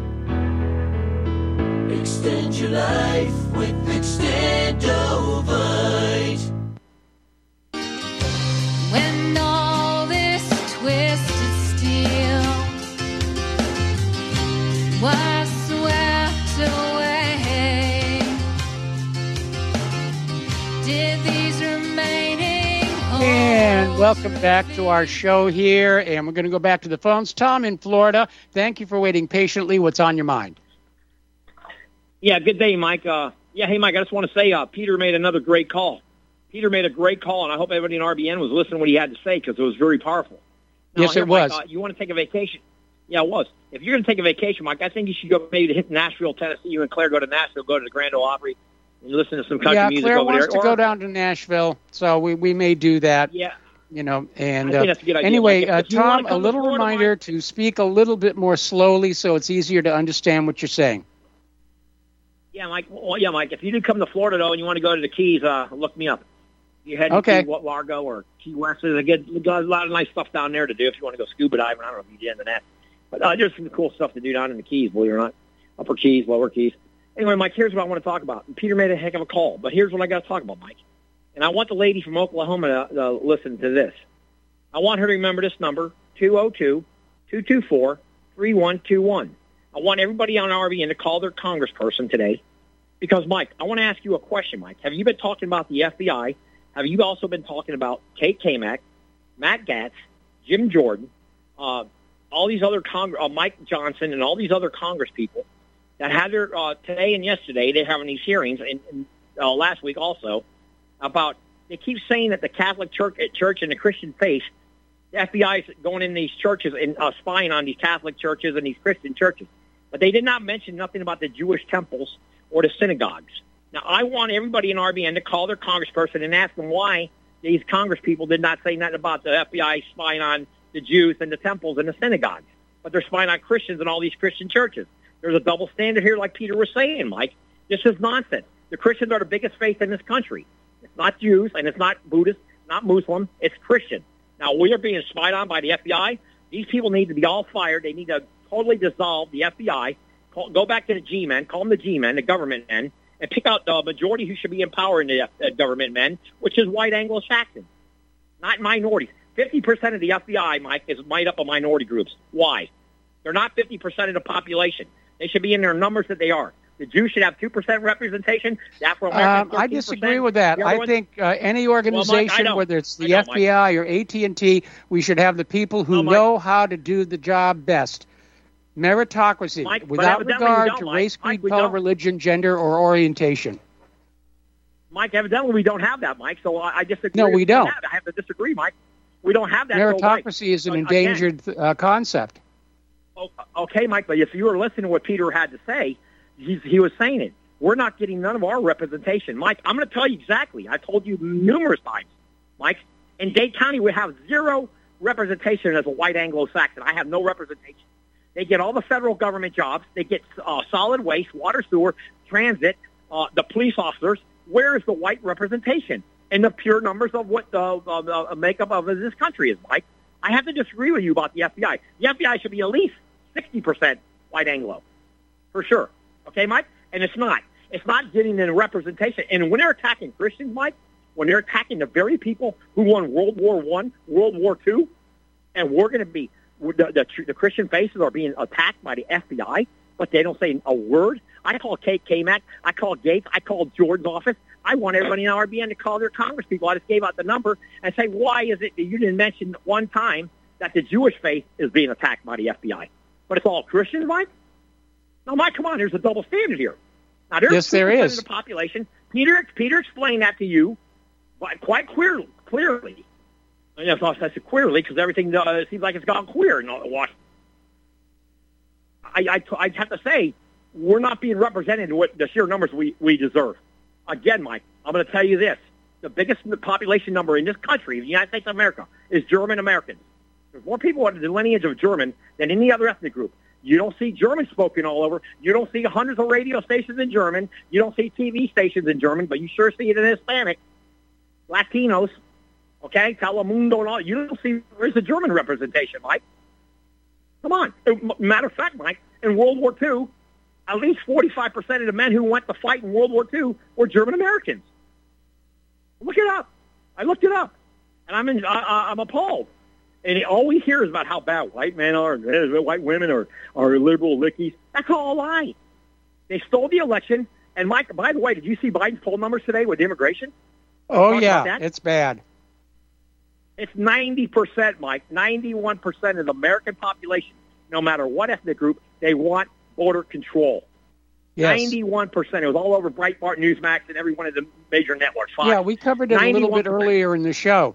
Speaker 9: Extend your life with Extendovite.
Speaker 15: When all this twisted steel was swept away, did these remaining
Speaker 2: And welcome back to our show here, and we're going to go back to the phones. Tom in Florida, thank you for waiting patiently. What's on your mind?
Speaker 16: Yeah, good day, Mike. Uh, yeah, hey, Mike, I just want to say uh, Peter made another great call. Peter made a great call, and I hope everybody in R B N was listening to what he had to say because it was very powerful. Now,
Speaker 2: yes,
Speaker 16: here,
Speaker 2: it was.
Speaker 16: Mike, uh, you want to take a vacation? Yeah, it was. If you're going to take a vacation, Mike, I think you should go maybe to hit Nashville, Tennessee. You and Claire go to Nashville, go to the Grand Ole Opry, and listen to some country
Speaker 2: yeah,
Speaker 16: music
Speaker 2: Claire
Speaker 16: over
Speaker 2: wants
Speaker 16: there.
Speaker 2: to
Speaker 16: Or,
Speaker 2: go down to Nashville, so we, we may do that.
Speaker 16: Yeah.
Speaker 2: You know, and
Speaker 16: I think
Speaker 2: uh,
Speaker 16: that's a good idea.
Speaker 2: anyway,
Speaker 16: Like, if-
Speaker 2: uh,
Speaker 16: if you wanna
Speaker 2: Tom,
Speaker 16: come
Speaker 2: a
Speaker 16: to
Speaker 2: little
Speaker 16: Florida,
Speaker 2: reminder to speak a little bit more slowly so it's easier to understand what you're saying.
Speaker 16: Yeah, Mike. Well, yeah, Mike. If you do come to Florida though, and you want to go to the Keys, uh, look me up. You head
Speaker 2: Okay.
Speaker 16: to Key Largo or Key West. There's a good, got a lot of nice stuff down there to do if you want to go scuba diving. I don't know if you get into that, but uh, there's some cool stuff to do down in the Keys, believe it or not. Upper Keys, Lower Keys. Anyway, Mike, here's what I want to talk about. And Peter made a heck of a call, but here's what I got to talk about, Mike. And I want the lady from Oklahoma to uh, listen to this. I want her to remember this number, two oh two, two two four, three one two one. I want everybody on R B N to call their congressperson today. Because, Mike, I want to ask you a question, Mike. Have you been talking about the F B I? Have you also been talking about Kate Kamak, Matt Gaetz, Jim Jordan, uh, all these other Cong- uh, Mike Johnson, and all these other Congress people that had their, uh, today and yesterday, they're having these hearings, and, and uh, last week also, about, they keep saying that the Catholic Church, Church and the Christian faith, the F B I is going in these churches and uh, spying on these Catholic churches and these Christian churches. But they did not mention nothing about the Jewish temples or the synagogues. Now, I want everybody in R B N to call their congressperson and ask them why these Congress people did not say nothing about the F B I spying on the Jews and the temples and the synagogues, but they're spying on Christians and all these Christian churches. There's a double standard here, like Peter was saying, Mike. This is nonsense. The Christians are the biggest faith in this country. It's not Jews, and it's not Buddhist, not Muslim. It's Christian. Now, we are being spied on by the F B I. These people need to be all fired. They need to totally dissolve the F B I. Call, go back to the G-men, call them the G-men, the government men, and pick out the majority who should be empowering the uh, government men, which is white Anglo-Saxons, not minorities. fifty percent of the F B I, Mike, is made up of minority groups. Why? They're not fifty percent of the population. They should be in their numbers that they are. The Jews should have two percent representation. The Afro-Americans,
Speaker 2: um, I disagree with that. I
Speaker 16: one,
Speaker 2: think uh, any organization,
Speaker 16: well, Mike,
Speaker 2: whether it's the
Speaker 16: know,
Speaker 2: F B I
Speaker 16: Mike.
Speaker 2: or A T and T, we should have the people who
Speaker 16: no,
Speaker 2: know how to do the job best. Meritocracy,
Speaker 16: Mike,
Speaker 2: without regard to
Speaker 16: Mike.
Speaker 2: race,
Speaker 16: Mike,
Speaker 2: creed, color,
Speaker 16: don't.
Speaker 2: religion, gender, or orientation.
Speaker 16: Mike, evidently we don't have that, Mike, so I, I disagree.
Speaker 2: No, we don't.
Speaker 16: Have. I have to disagree, Mike. We don't have that.
Speaker 2: Meritocracy
Speaker 16: so,
Speaker 2: is an
Speaker 16: Again,
Speaker 2: endangered uh, concept.
Speaker 16: Okay, Mike, but if you were listening to what Peter had to say, he's, he was saying it. We're not getting none of our representation. Mike, I'm going to tell you exactly. I told you numerous times, Mike. In Dade County, we have zero representation as a white Anglo-Saxon. I have no representation. They get all the federal government jobs. They get uh, solid waste, water, sewer, transit, uh, the police officers. Where is the white representation and the pure numbers of what the uh, uh, makeup of this country is, Mike? I have to disagree with you about the F B I. The F B I should be at least sixty percent white Anglo, for sure. Okay, Mike? And it's not. It's not getting the representation. And when they're attacking Christians, Mike, when they're attacking the very people who won World War One, World War Two, and we're going to be, the, the, the Christian faces are being attacked by the F B I, but they don't say a word. I call Kate K-Mac. I call Gates. I call Jordan's office. I want everybody in R B N to call their Congress people. I just gave out the number and say, why is it that you didn't mention one time that the Jewish faith is being attacked by the F B I? But it's all Christians, Mike? No, Mike, come on. There's a double standard here. Now, there's
Speaker 2: yes, there is.
Speaker 16: Of the population. Peter, Peter explained that to you quite clear, clearly. And I thought I said queerly because everything uh, seems like it's gone queer in Washington. I, I, I have to say, we're not being represented with the sheer numbers we, we deserve. Again, Mike, I'm going to tell you this. The biggest population number in this country, the United States of America, is German Americans. There's more people with the lineage of German than any other ethnic group. You don't see German spoken all over. You don't see hundreds of radio stations in German. You don't see T V stations in German, but you sure see it in Hispanic, Latinos, okay, Telemundo and all. You don't see, where's the German representation, Mike? Come on. Matter of fact, Mike, in World War Two, at least forty-five percent of the men who went to fight in World War Two were German Americans. Look it up. I looked it up, and I'm in, I, I'm appalled. And all we hear is about how bad white men are, and white women are, are liberal lickies. That's all a lie. They stole the election. And, Mike, by the way, did you see Biden's poll numbers today with immigration?
Speaker 2: Oh, yeah, it's bad.
Speaker 16: It's ninety percent, Mike, ninety-one percent of the American population, no matter what ethnic group, they want border control.
Speaker 2: Yes.
Speaker 16: ninety-one percent. It was all over Breitbart, Newsmax, and every one of the major networks. Fox.
Speaker 2: Yeah, we covered it a little bit earlier in the show.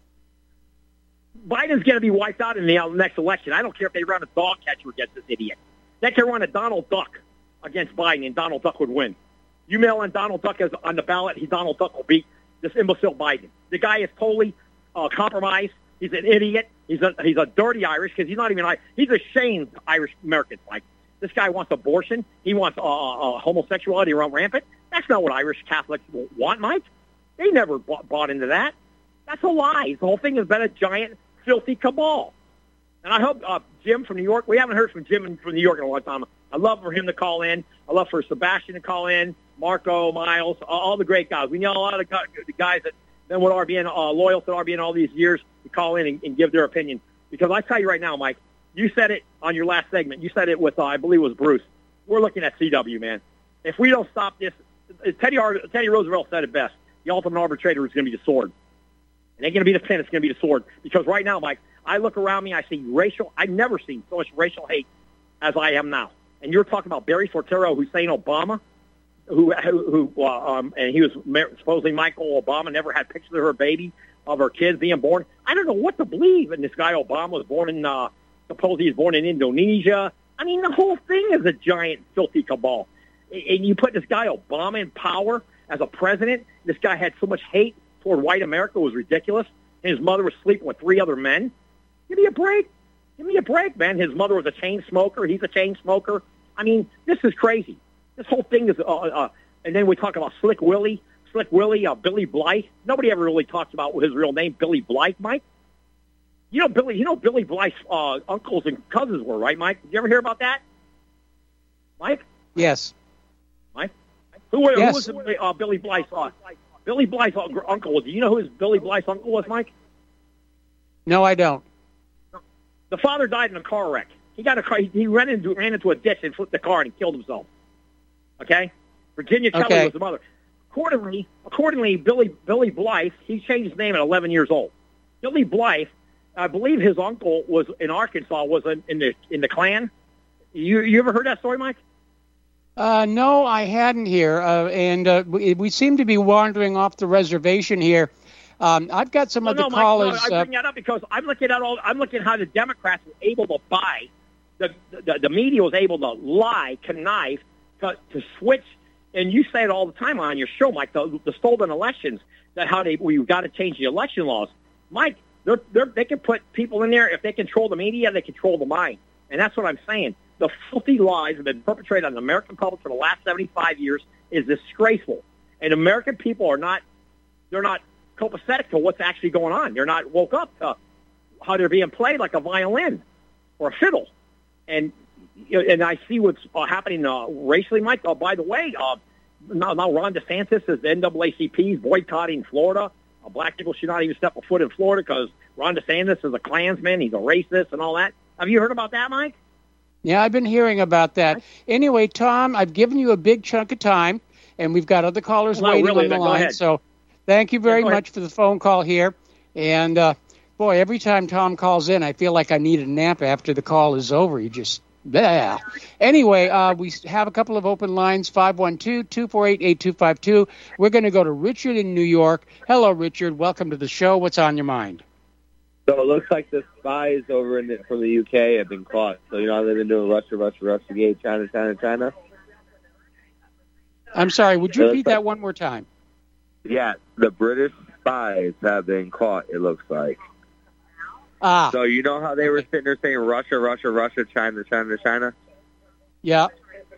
Speaker 16: Biden's going to be wiped out in the next election. I don't care if they run a dog catcher against this idiot. They can run a Donald Duck against Biden, and Donald Duck would win. You mail in Donald Duck as on the ballot, he Donald Duck will beat this imbecile Biden. The guy is totally uh, compromised. He's an idiot. He's a he's a dirty Irish because he's not even Irish. He's ashamed Irish Americans. Like this guy wants abortion. He wants uh, uh, homosexuality run rampant. That's not what Irish Catholics want, Mike. They never bought, bought into that. That's a lie. The whole thing has been a giant, filthy cabal. And I hope uh, Jim from New York, we haven't heard from Jim from New York in a long time. I'd love for him to call in. I'd love for Sebastian to call in, Marco, Miles, all the great guys. We know a lot of the guys that been with R B N, uh, loyal to R B N all these years, to call in and, and give their opinion. Because I tell you right now, Mike, you said it on your last segment. You said it with, uh, I believe it was Bruce. We're looking at C W, man. If we don't stop this, Teddy, Teddy Roosevelt said it best. The ultimate arbitrator is going to be the sword. It ain't going to be the pen. It's going to be the sword. Because right now, Mike, I look around me, I see racial. I've never seen so much racial hate as I am now. And you're talking about Barry Soetoro, Hussein Obama, who, who, who uh, um, and he was supposedly Michael Obama, never had pictures of her baby, of her kids being born. I don't know what to believe. And this guy Obama was born in, uh, supposedly he was born in Indonesia. I mean, the whole thing is a giant filthy cabal. And you put this guy Obama in power as a president. This guy had so much hate toward white America was ridiculous. His mother was sleeping with three other men. Give me a break. Give me a break, man. His mother was a chain smoker. He's a chain smoker. I mean, this is crazy. This whole thing is, uh, uh, and then we talk about Slick Willie, Slick Willie, uh, Billy Blythe. Nobody ever really talks about his real name, Billy Blythe, Mike. You know Billy. You know Billy Blythe's uh, uncles and cousins were, right, Mike? Did you ever hear about that, Mike?
Speaker 2: Yes.
Speaker 16: Mike? Who, were,
Speaker 2: yes.
Speaker 16: who was uh, Billy Blythe's uh, Billy Blythe's uncle? Do you know who his Billy Blythe's uncle was, Mike?
Speaker 2: No, I don't.
Speaker 16: The father died in a car wreck. He got a car. He ran into ran into a ditch and flipped the car and he killed himself. Okay, Virginia Kelly
Speaker 2: okay.
Speaker 16: was the mother. Accordingly, accordingly, Billy Billy Blythe, he changed his name at eleven years old. Billy Blythe, I believe his uncle was in Arkansas, was in, in the in the Klan. You you ever heard that story, Mike?
Speaker 2: Uh, no, I hadn't here, uh, and uh, we, we seem to be wandering off the reservation here. Um, I've got some
Speaker 16: well,
Speaker 2: of the
Speaker 16: no,
Speaker 2: callers.
Speaker 16: Mike, no, I bring uh, that up because I'm looking at all. I'm looking at how the Democrats were able to buy. The the, the media was able to lie, connive, to, to switch. And you say it all the time on your show, Mike. The, the stolen elections. That how they we've got to change the election laws, Mike. They're, they're, they can put people in there if they control the media. They control the mind, and that's what I'm saying. The filthy lies have been perpetrated on the American public for the last seventy-five years is disgraceful, and American people are not. They're not copacetic to what's actually going on. They're not woke up to how they're being played like a violin or a fiddle. And and I see what's uh, happening uh, racially, Mike. Uh, by the way, uh, now, now Ron DeSantis is the N double A C P is boycotting Florida. Uh, black people should not even step a foot in Florida because Ron DeSantis is a Klansman. He's a racist and all that. Have you heard about that, Mike?
Speaker 2: Yeah, I've been hearing about that. Anyway, Tom, I've given you a big chunk of time, and we've got other callers
Speaker 16: well,
Speaker 2: waiting
Speaker 16: really,
Speaker 2: on the
Speaker 16: go
Speaker 2: line.
Speaker 16: ahead.
Speaker 2: So thank you very
Speaker 16: yeah,
Speaker 2: much for the phone call here. And, uh, boy, every time Tom calls in, I feel like I need a nap after the call is over. You just, yeah. Anyway, uh, we have a couple of open lines, five one two, two four eight, eight two five two. We're going to go to Richard in New York. Hello, Richard. Welcome to the show. What's on your mind?
Speaker 17: So it looks like the spies over in the, from the U K have been caught. So, you know, they've been doing Russia, Russia, Russiagate, China, China, China.
Speaker 2: I'm sorry, would you repeat that one more time?
Speaker 17: Yeah, the British spies have been caught, it looks like.
Speaker 2: Ah.
Speaker 17: So you know how they were sitting there saying Russia, Russia, Russia, China, China, China?
Speaker 2: Yeah.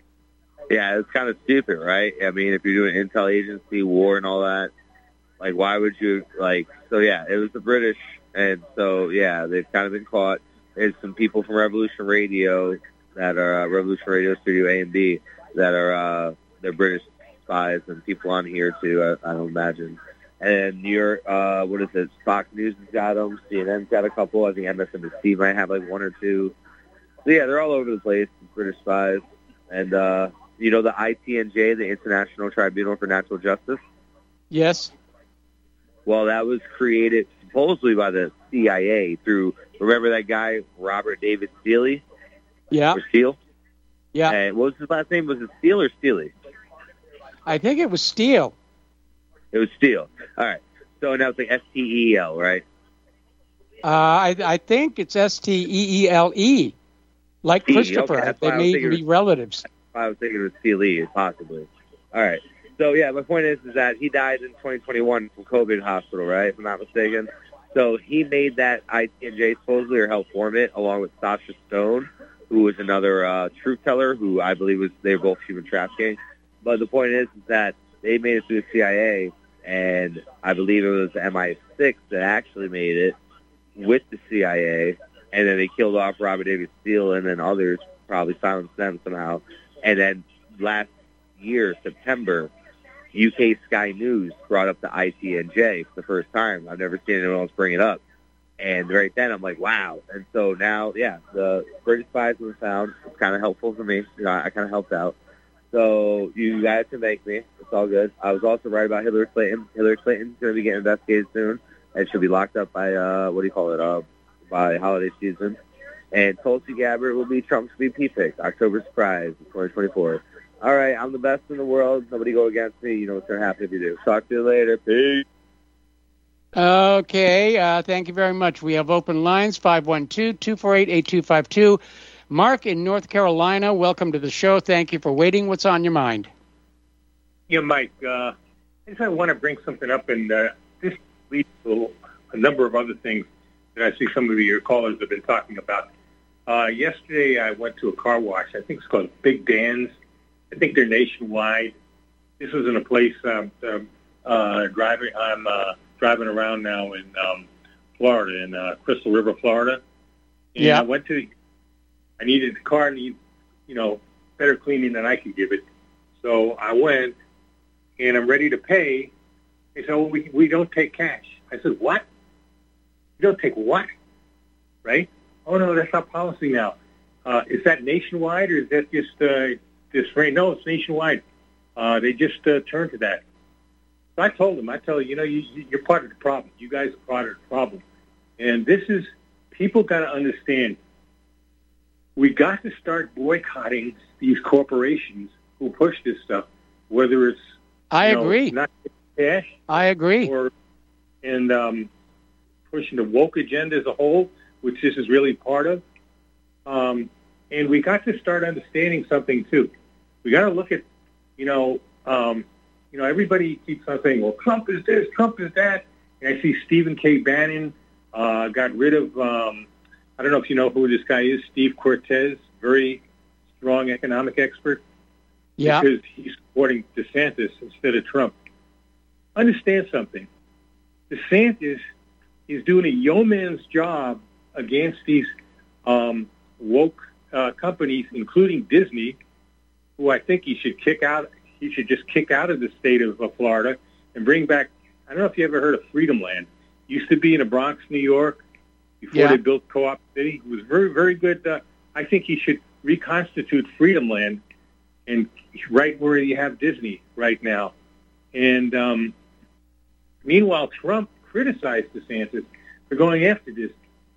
Speaker 17: Yeah, it's kind of stupid, right? I mean, if you're doing intel agency, war and all that, like, why would you, like, so yeah, it was the British. And so, yeah, they've kind of been caught. There's some people from Revolution Radio that are uh, Revolution Radio Studio A and B that are uh, they're British spies and people on here too. I, I don't imagine. And New York, uh, what is it? Fox News has got them. C N N's got a couple. I think M S N B C might have like one or two. So yeah, they're all over the place. British spies, and uh, you know the I T N J, the International Tribunal for Natural Justice.
Speaker 2: Yes.
Speaker 17: Well, that was created supposedly by the C I A through, remember that guy, Robert David Steele?
Speaker 2: Yeah.
Speaker 17: Or Steele?
Speaker 2: Yeah.
Speaker 17: And what was his last name? Was it Steele or Steele?
Speaker 2: I think it was Steele.
Speaker 17: It was Steele. All right. So now it's like S T E E L, right?
Speaker 2: Uh, I, I think it's S T E E L E, like
Speaker 17: T,
Speaker 2: Christopher.
Speaker 17: okay,
Speaker 2: They may even be relatives.
Speaker 17: I was thinking it was Steele, possibly. All right. So, yeah, my point is, is that he died in twenty twenty-one from COVID hospital, right, if I'm not mistaken. So he made that I T N J supposedly, or helped form it, along with Sasha Stone, who was another uh, truth teller, who I believe was, they were both human trafficking. But the point is, is that they made it through the C I A, and I believe it was the M I six that actually made it with the C I A, and then they killed off Robert David Steele, and then others probably silenced them somehow. And then last year, September, U K Sky News brought up the I T N J for the first time. I've never seen anyone else bring it up. And right then, I'm like, wow. And so now, yeah, the British spies have been found. It's kind of helpful for me. You know, I kind of helped out. So you guys can thank me. It's all good. I was also right about Hillary Clinton. Hillary Clinton's going to be getting investigated soon, and she'll be locked up by, uh, what do you call it, uh, by holiday season. And Tulsi Gabbard will be Trump's V P pick, October surprise, twenty twenty-four. All right, I'm the best in the world. Nobody go against me. You know what's going to happen if you do. Talk to you later. Peace.
Speaker 2: Okay, uh, thank you very much. We have open lines, five one two, two four eight, eight two five two. Mark in North Carolina, welcome to the show. Thank you for waiting. What's on your mind?
Speaker 18: Yeah, Mike, uh, I just want to bring something up. And uh, this leads to a number of other things that I see some of your callers have been talking about. Uh, yesterday, I went to a car wash. I think it's called Big Dan's. I think they're nationwide. This was in a place um, um, uh, driving. I'm uh, driving around now in um, Florida, in uh, Crystal River, Florida. And
Speaker 2: yeah.
Speaker 18: I went to. I needed the car need, you know, better cleaning than I could give it. So I went, and I'm ready to pay. They said, "Well, we we don't take cash." I said, "What? You don't take what? Right? Oh no, that's not policy now. Uh, is that nationwide or is that just uh, this rate? No, it's nationwide. Uh, they just uh, turned to that." So I told them, I tell you, you know, you, you're part of the problem. You guys are part of the problem. And this is, people got to understand, we got to start boycotting these corporations who push this stuff, whether it's
Speaker 2: I
Speaker 18: you know,
Speaker 2: agree.
Speaker 18: not cash.
Speaker 2: I agree.
Speaker 18: Or, and um, pushing the woke agenda as a whole, which this is really part of. Um, and we got to start understanding something, too. We got to look at, you know, um, you know, everybody keeps on saying, well, Trump is this, Trump is that. And I see Stephen K. Bannon uh, got rid of, um, I don't know if you know who this guy is, Steve Cortez, very strong economic expert.
Speaker 2: Yeah.
Speaker 18: Because he's supporting DeSantis instead of Trump. Understand something. DeSantis is doing a yeoman's job against these um, woke uh, companies, including Disney, who I think he should kick out. He should just kick out of the state of uh, Florida and bring back. I don't know if you ever heard of Freedom Land. Used to be in the Bronx, New York, before
Speaker 2: yeah.
Speaker 18: they built Co-op City. It was very, very good. Uh, I think he should reconstitute Freedom Land, and right where you have Disney right now. And um, meanwhile, Trump criticized DeSantis for going after Disney.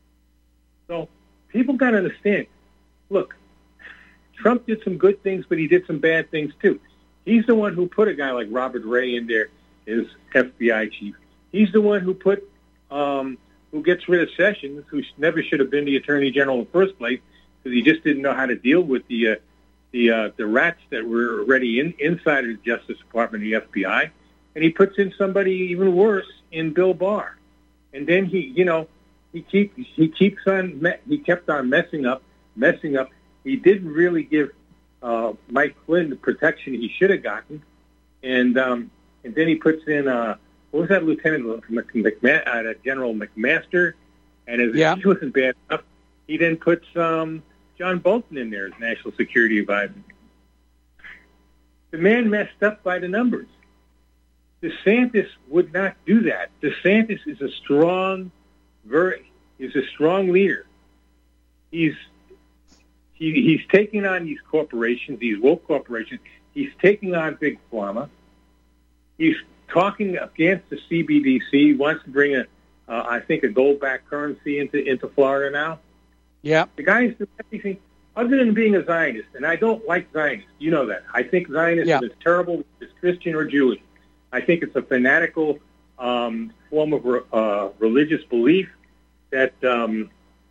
Speaker 18: So people got to understand, look, Trump did some good things, but he did some bad things too. He's the one who put a guy like Robert Ray in there as F B I chief. He's the one who put, um, who gets rid of Sessions, who never should have been the Attorney General in the first place, because he just didn't know how to deal with the uh, the uh, the rats that were already in, inside of the Justice Department and the F B I, and he puts in somebody even worse in Bill Barr, and then he, you know, he keep he keeps on he kept on messing up, messing up. He didn't really give uh, Mike Flynn the protection he should have gotten, and um, and then he puts in uh, what was that Lieutenant McMa- uh, General McMaster, and as
Speaker 2: yeah.
Speaker 18: he wasn't bad enough, he then puts um, John Bolton in there as National Security Advisor. The man messed up by the numbers. DeSantis would not do that. DeSantis is a strong, very is a strong leader. He's he, he's taking on these corporations, these woke corporations. He's taking on Big Pharma. He's talking against the C B D C. He wants to bring a, uh, I think, a gold-backed currency into into Florida now.
Speaker 2: Yeah.
Speaker 18: The guy is doing everything other than being a Zionist, and I don't like Zionists. You know that. I think Zionism
Speaker 2: yeah.
Speaker 18: is terrible. It's Christian or Jewish. I think it's a fanatical um, form of uh, religious belief that um,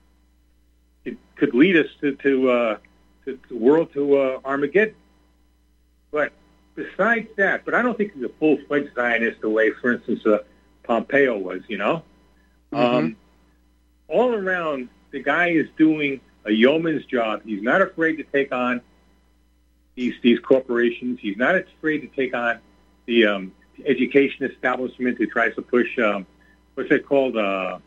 Speaker 18: it could lead us to to, uh, to the world to uh, Armageddon. But besides that, but I don't think he's a full-fledged Zionist the way, for instance, uh, Pompeo was, you know.
Speaker 2: Mm-hmm.
Speaker 18: Um, all around, the guy is doing a yeoman's job. He's not afraid to take on these these corporations. He's not afraid to take on the um, education establishment who tries to push, um, what's it called? Uh,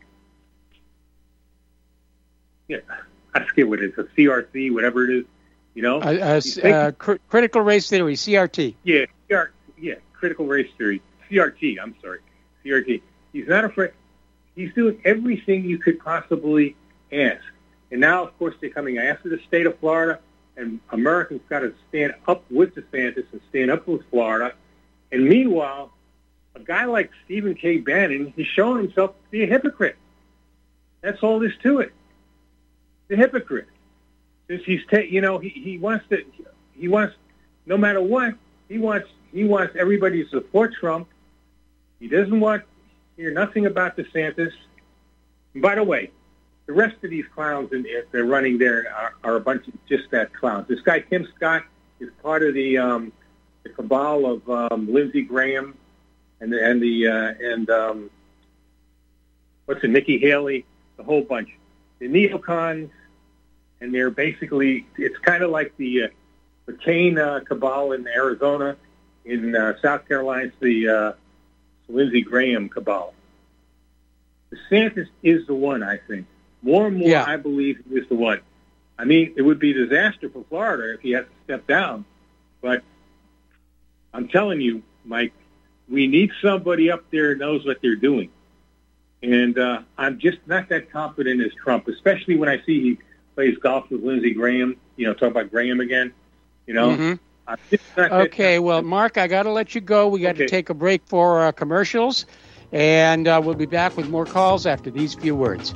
Speaker 18: yeah, I forget what it is, a C R C, whatever it is, you know?
Speaker 2: Uh, uh,
Speaker 18: taking,
Speaker 2: uh, cr- critical race theory, C R T.
Speaker 18: Yeah, C R, yeah, critical race theory, C R T, I'm sorry, C R T. He's not afraid. He's doing everything you could possibly ask. And now, of course, they're coming after the state of Florida, and Americans got to stand up with DeSantis and stand up with Florida. And meanwhile, a guy like Stephen K. Bannon is showing himself to be a hypocrite. That's all there's to it. The hypocrite. Since he's, ta- you know, he, he wants to, he wants, no matter what, he wants, he wants everybody to support Trump. He doesn't want to hear nothing about DeSantis. And by the way, the rest of these clowns in, if they're running there are, are a bunch of just that clowns. This guy Tim Scott is part of the um, the cabal of um, Lindsey Graham and the and the uh, and um, what's it, Nikki Haley, the whole bunch. The neocons, and they're basically, it's kind of like the uh, McCain uh, cabal in Arizona. In uh, South Carolina, it's the uh, Lindsey Graham cabal. DeSantis is the one, I think. More and more,
Speaker 2: Yeah.
Speaker 18: I believe he is the one. I mean, it would be a disaster for Florida if he has to step down. But I'm telling you, Mike, we need somebody up there who knows what they're doing. And uh, I'm just not that confident as Trump, especially when I see he plays golf with Lindsey Graham, you know, talk about Graham again, you know.
Speaker 2: Mhm.
Speaker 18: I'm just not that
Speaker 2: Okay, well, Mark, I got to let you go. We got
Speaker 18: Okay.
Speaker 2: to take a break for uh, commercials, and uh, we'll be back with more calls after these few words.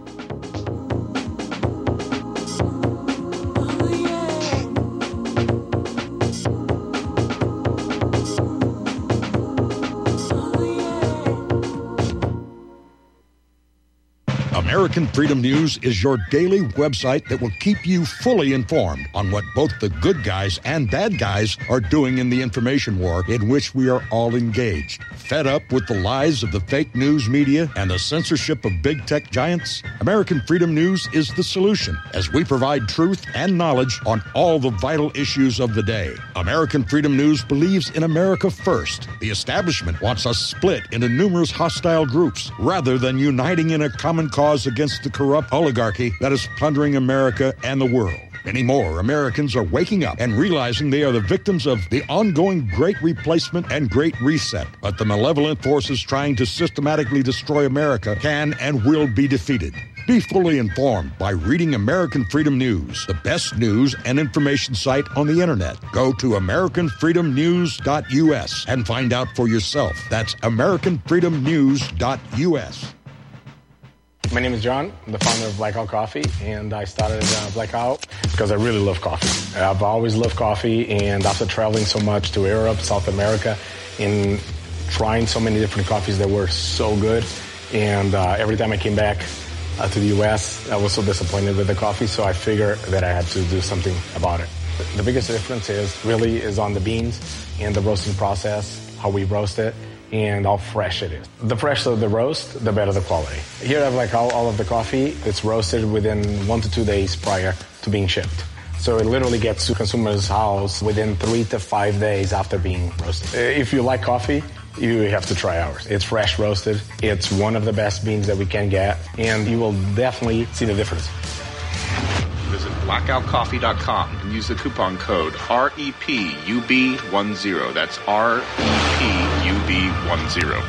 Speaker 19: American Freedom News is your daily website that will keep you fully informed on what both the good guys and bad guys are doing in the information war in which we are all engaged. Fed up with the lies of the fake news media and the censorship of big tech giants? American Freedom News is the solution, as we provide truth and knowledge on all the vital issues of the day. American Freedom News believes in America first. The establishment wants us split into numerous hostile groups rather than uniting in a common cause against the corrupt oligarchy that is plundering America and the world. Many more Americans are waking up and realizing they are the victims of the ongoing Great Replacement and Great Reset. But the malevolent forces trying to systematically destroy America can and will be defeated. Be fully informed by reading American Freedom News, the best news and information site on the internet. Go to American Freedom News dot U S and find out for yourself. That's American Freedom News dot U S.
Speaker 20: My name is John. I'm the founder of Blackout Coffee, and I started uh, Blackout because I really love coffee. I've always loved coffee, and after traveling so much to Europe, South America, and trying so many different coffees that were so good, and uh, every time I came back uh, to the U S, I was so disappointed with the coffee, so I figured that I had to do something about it. The biggest difference is really is on the beans and the roasting process, how we roast it, and how fresh it is. The fresher the roast, the better the quality. Here I have like all, all of the coffee. It's roasted within one to two days prior to being shipped. So it literally gets to consumers' house within three to five days after being roasted. If you like coffee, you have to try ours. It's fresh roasted. It's one of the best beans that we can get, and you will definitely see the difference.
Speaker 21: Visit blackout coffee dot com and use the coupon code R E P U B ten. That's R E P U B ten.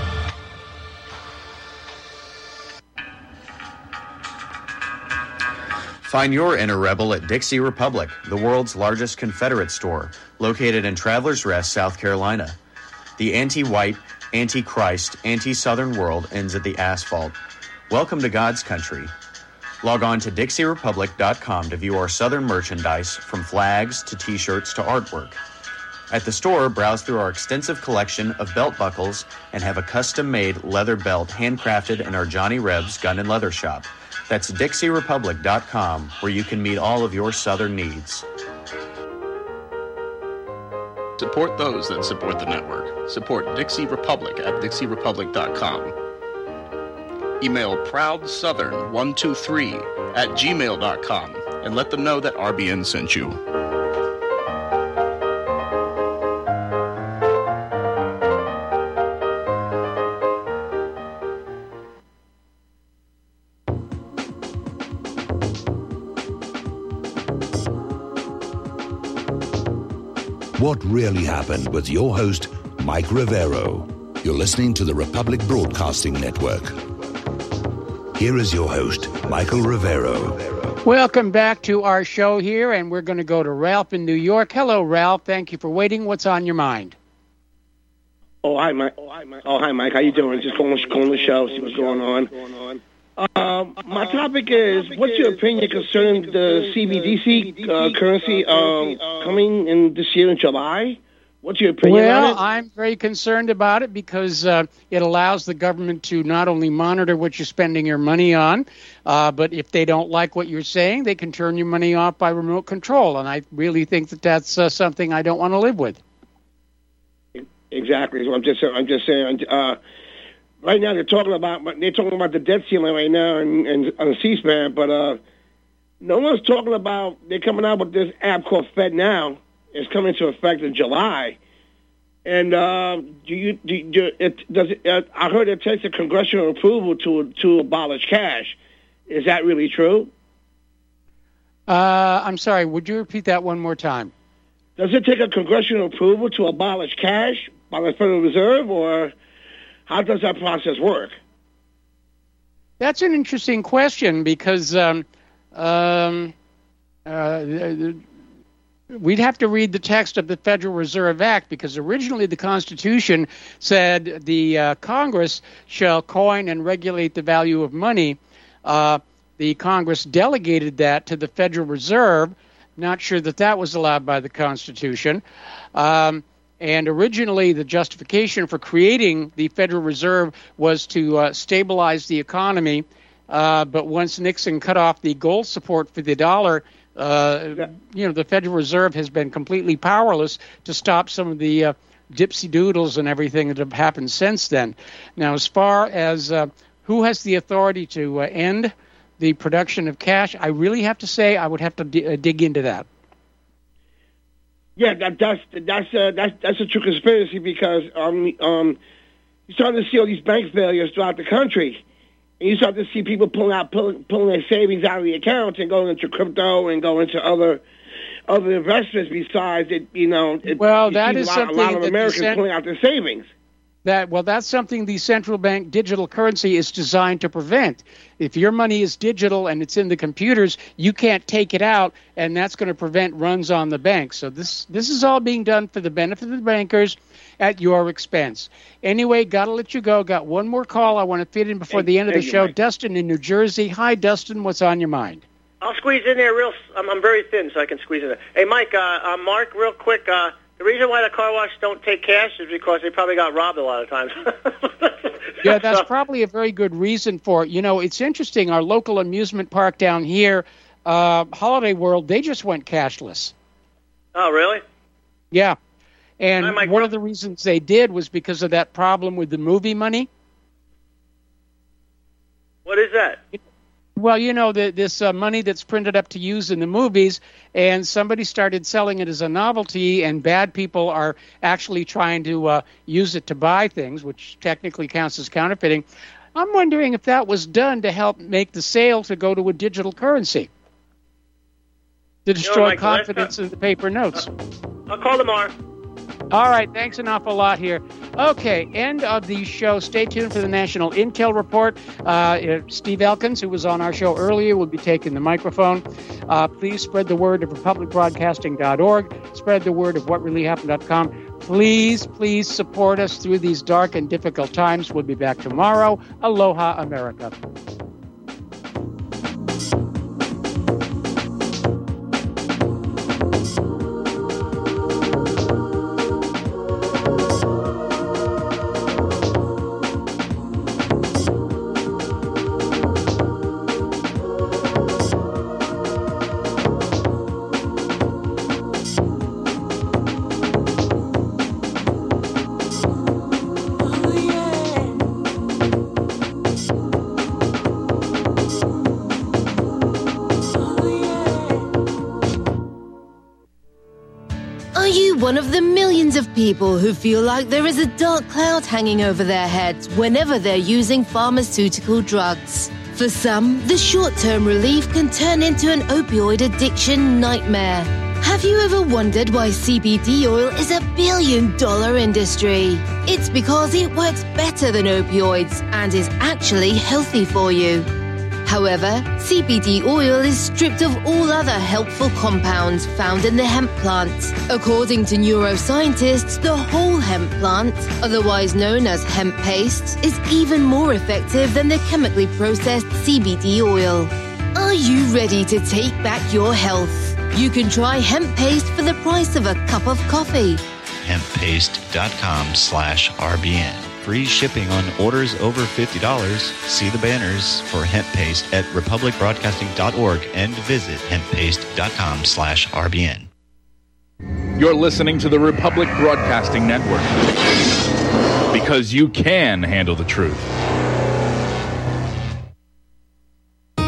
Speaker 22: Find your inner rebel at Dixie Republic, the world's largest Confederate store, located in Travelers Rest, South Carolina. The anti-white, anti-Christ, anti-Southern world ends at the asphalt. Welcome to God's country. Log on to Dixie Republic dot com to view our Southern merchandise, from flags to T-shirts to artwork. At the store, browse through our extensive collection of belt buckles and have a custom-made leather belt handcrafted in our Johnny Rebs Gun and Leather Shop. That's Dixie Republic dot com, where you can meet all of your Southern needs.
Speaker 21: Support those that support the network. Support Dixie Republic at Dixie Republic dot com. Email proud southern one two three at gmail dot com and let them know that R B N sent you.
Speaker 1: What really happened with your host, Mike Rivero. You're listening to the Republic Broadcasting Network. Here is your host, Michael Rivero.
Speaker 2: Welcome back to our show here, and we're going to go to Ralph in New York. Hello, Ralph. Thank you for waiting. What's on your mind?
Speaker 23: Oh, hi, Mike. Oh, hi, Mike. Oh, hi, Mike. How you doing? Just calling, calling the show, see what's going on. Um, my topic is, what's your opinion concerning the C B D C uh, currency um, coming in this year in July? What's your opinion
Speaker 2: well,
Speaker 23: on it?
Speaker 2: I'm very concerned about it because uh, it allows the government to not only monitor what you're spending your money on, uh, but if they don't like what you're saying, they can turn your money off by remote control. And I really think that that's uh, something I don't want to live with.
Speaker 23: Exactly. So I'm just, I'm just saying. Uh, right now they're talking about they're talking about the debt ceiling right now and, and on C-SPAN, but uh, no one's talking about. They're coming out with this app called FedNow. It's coming into effect in July. And uh, do you do, do it? Does it? Uh, I heard it takes a congressional approval to to abolish cash. Is that really true?
Speaker 2: Uh, I'm sorry. Would you repeat that one more time?
Speaker 23: Does it take a congressional approval to abolish cash by the Federal Reserve, or how does that process work?
Speaker 2: That's an interesting question because um, um, uh, we'd have to read the text of the Federal Reserve Act, because originally the Constitution said the uh, Congress shall coin and regulate the value of money. Uh, the Congress delegated that to the Federal Reserve. Not sure that that was allowed by the Constitution. Um, and originally the justification for creating the Federal Reserve was to uh, stabilize the economy. Uh, but once Nixon cut off the gold support for the dollar, uh, yeah. you know, the Federal Reserve has been completely powerless to stop some of the uh, dipsy doodles and everything that have happened since then. Now, as far as uh, who has the authority to uh, end the production of cash, I really have to say I would have to d- uh, dig into that.
Speaker 23: Yeah, that, that's that's uh, that's that's a true conspiracy, because um um you start to see all these bank failures throughout the country, and you start to see people pulling out pulling, pulling their savings out of the accounts and going into crypto and going into other other investments besides it. You know, it,
Speaker 2: well,
Speaker 23: you
Speaker 2: that
Speaker 23: see
Speaker 2: is
Speaker 23: a lot,
Speaker 2: something
Speaker 23: a lot of
Speaker 2: that
Speaker 23: Americans
Speaker 2: cent-
Speaker 23: pulling out their savings.
Speaker 2: That, well, that's something the central bank digital currency is designed to prevent. If your money is digital and it's in the computers, you can't take it out, and that's going to prevent runs on the bank. So this this is all being done for the benefit of the bankers at your expense. Anyway, got to let you go. Got one more call I want to fit in before
Speaker 16: Thank-
Speaker 2: the end of the
Speaker 16: thank you,
Speaker 2: show.
Speaker 16: Mike.
Speaker 2: Dustin in New Jersey. Hi, Dustin. What's on your mind?
Speaker 16: I'll squeeze in there real. I'm, I'm very thin, so I can squeeze in there. Hey, Mike, uh, uh, Mark, real quick. Uh, the reason why the car wash don't take cash is because they probably got robbed a lot of times.
Speaker 2: Yeah, that's probably a very good reason for it. You know, it's interesting. Our local amusement park down here, uh, Holiday World, they just went cashless.
Speaker 16: Oh, really?
Speaker 2: Yeah. And
Speaker 16: Hi, Mike.
Speaker 2: one of the reasons they did was because of that problem with the movie money.
Speaker 16: What is that?
Speaker 2: Well, you know, the, this uh, money that's printed up to use in the movies, and somebody started selling it as a novelty, and bad people are actually trying to uh, use it to buy things, which technically counts as counterfeiting. I'm wondering if that was done to help make the sale to go to a digital currency, to destroy
Speaker 16: you know, Mike,
Speaker 2: confidence in the paper notes.
Speaker 16: I'll call tomorrow.
Speaker 2: All right, thanks an awful lot here. Okay, end of the show. Stay tuned for the National Intel Report. Uh, Steve Elkins, who was on our show earlier, will be taking the microphone. Uh, please spread the word of republic broadcasting dot org. Spread the word of what really happened dot com. Please, please support us through these dark and difficult times. We'll be back tomorrow. Aloha, America.
Speaker 3: One of the millions of people who feel like there is a dark cloud hanging over their heads whenever they're using pharmaceutical drugs. For some, the short-term relief can turn into an opioid addiction nightmare. Have you ever wondered why C B D oil is a billion-dollar industry? It's because it works better than opioids and is actually healthy for you. However, C B D oil is stripped of all other helpful compounds found in the hemp plant. According to neuroscientists, the whole hemp plant, otherwise known as hemp paste, is even more effective than the chemically processed C B D oil. Are you ready to take back your health? You can try hemp paste for the price of a cup of coffee.
Speaker 22: hemppaste.com slash RBN. Free shipping on orders over fifty dollars. See the banners for hemp paste at republic broadcasting dot org and visit hemppaste.com slash RBN.
Speaker 4: You're listening to the Republic Broadcasting Network. because you can handle the truth.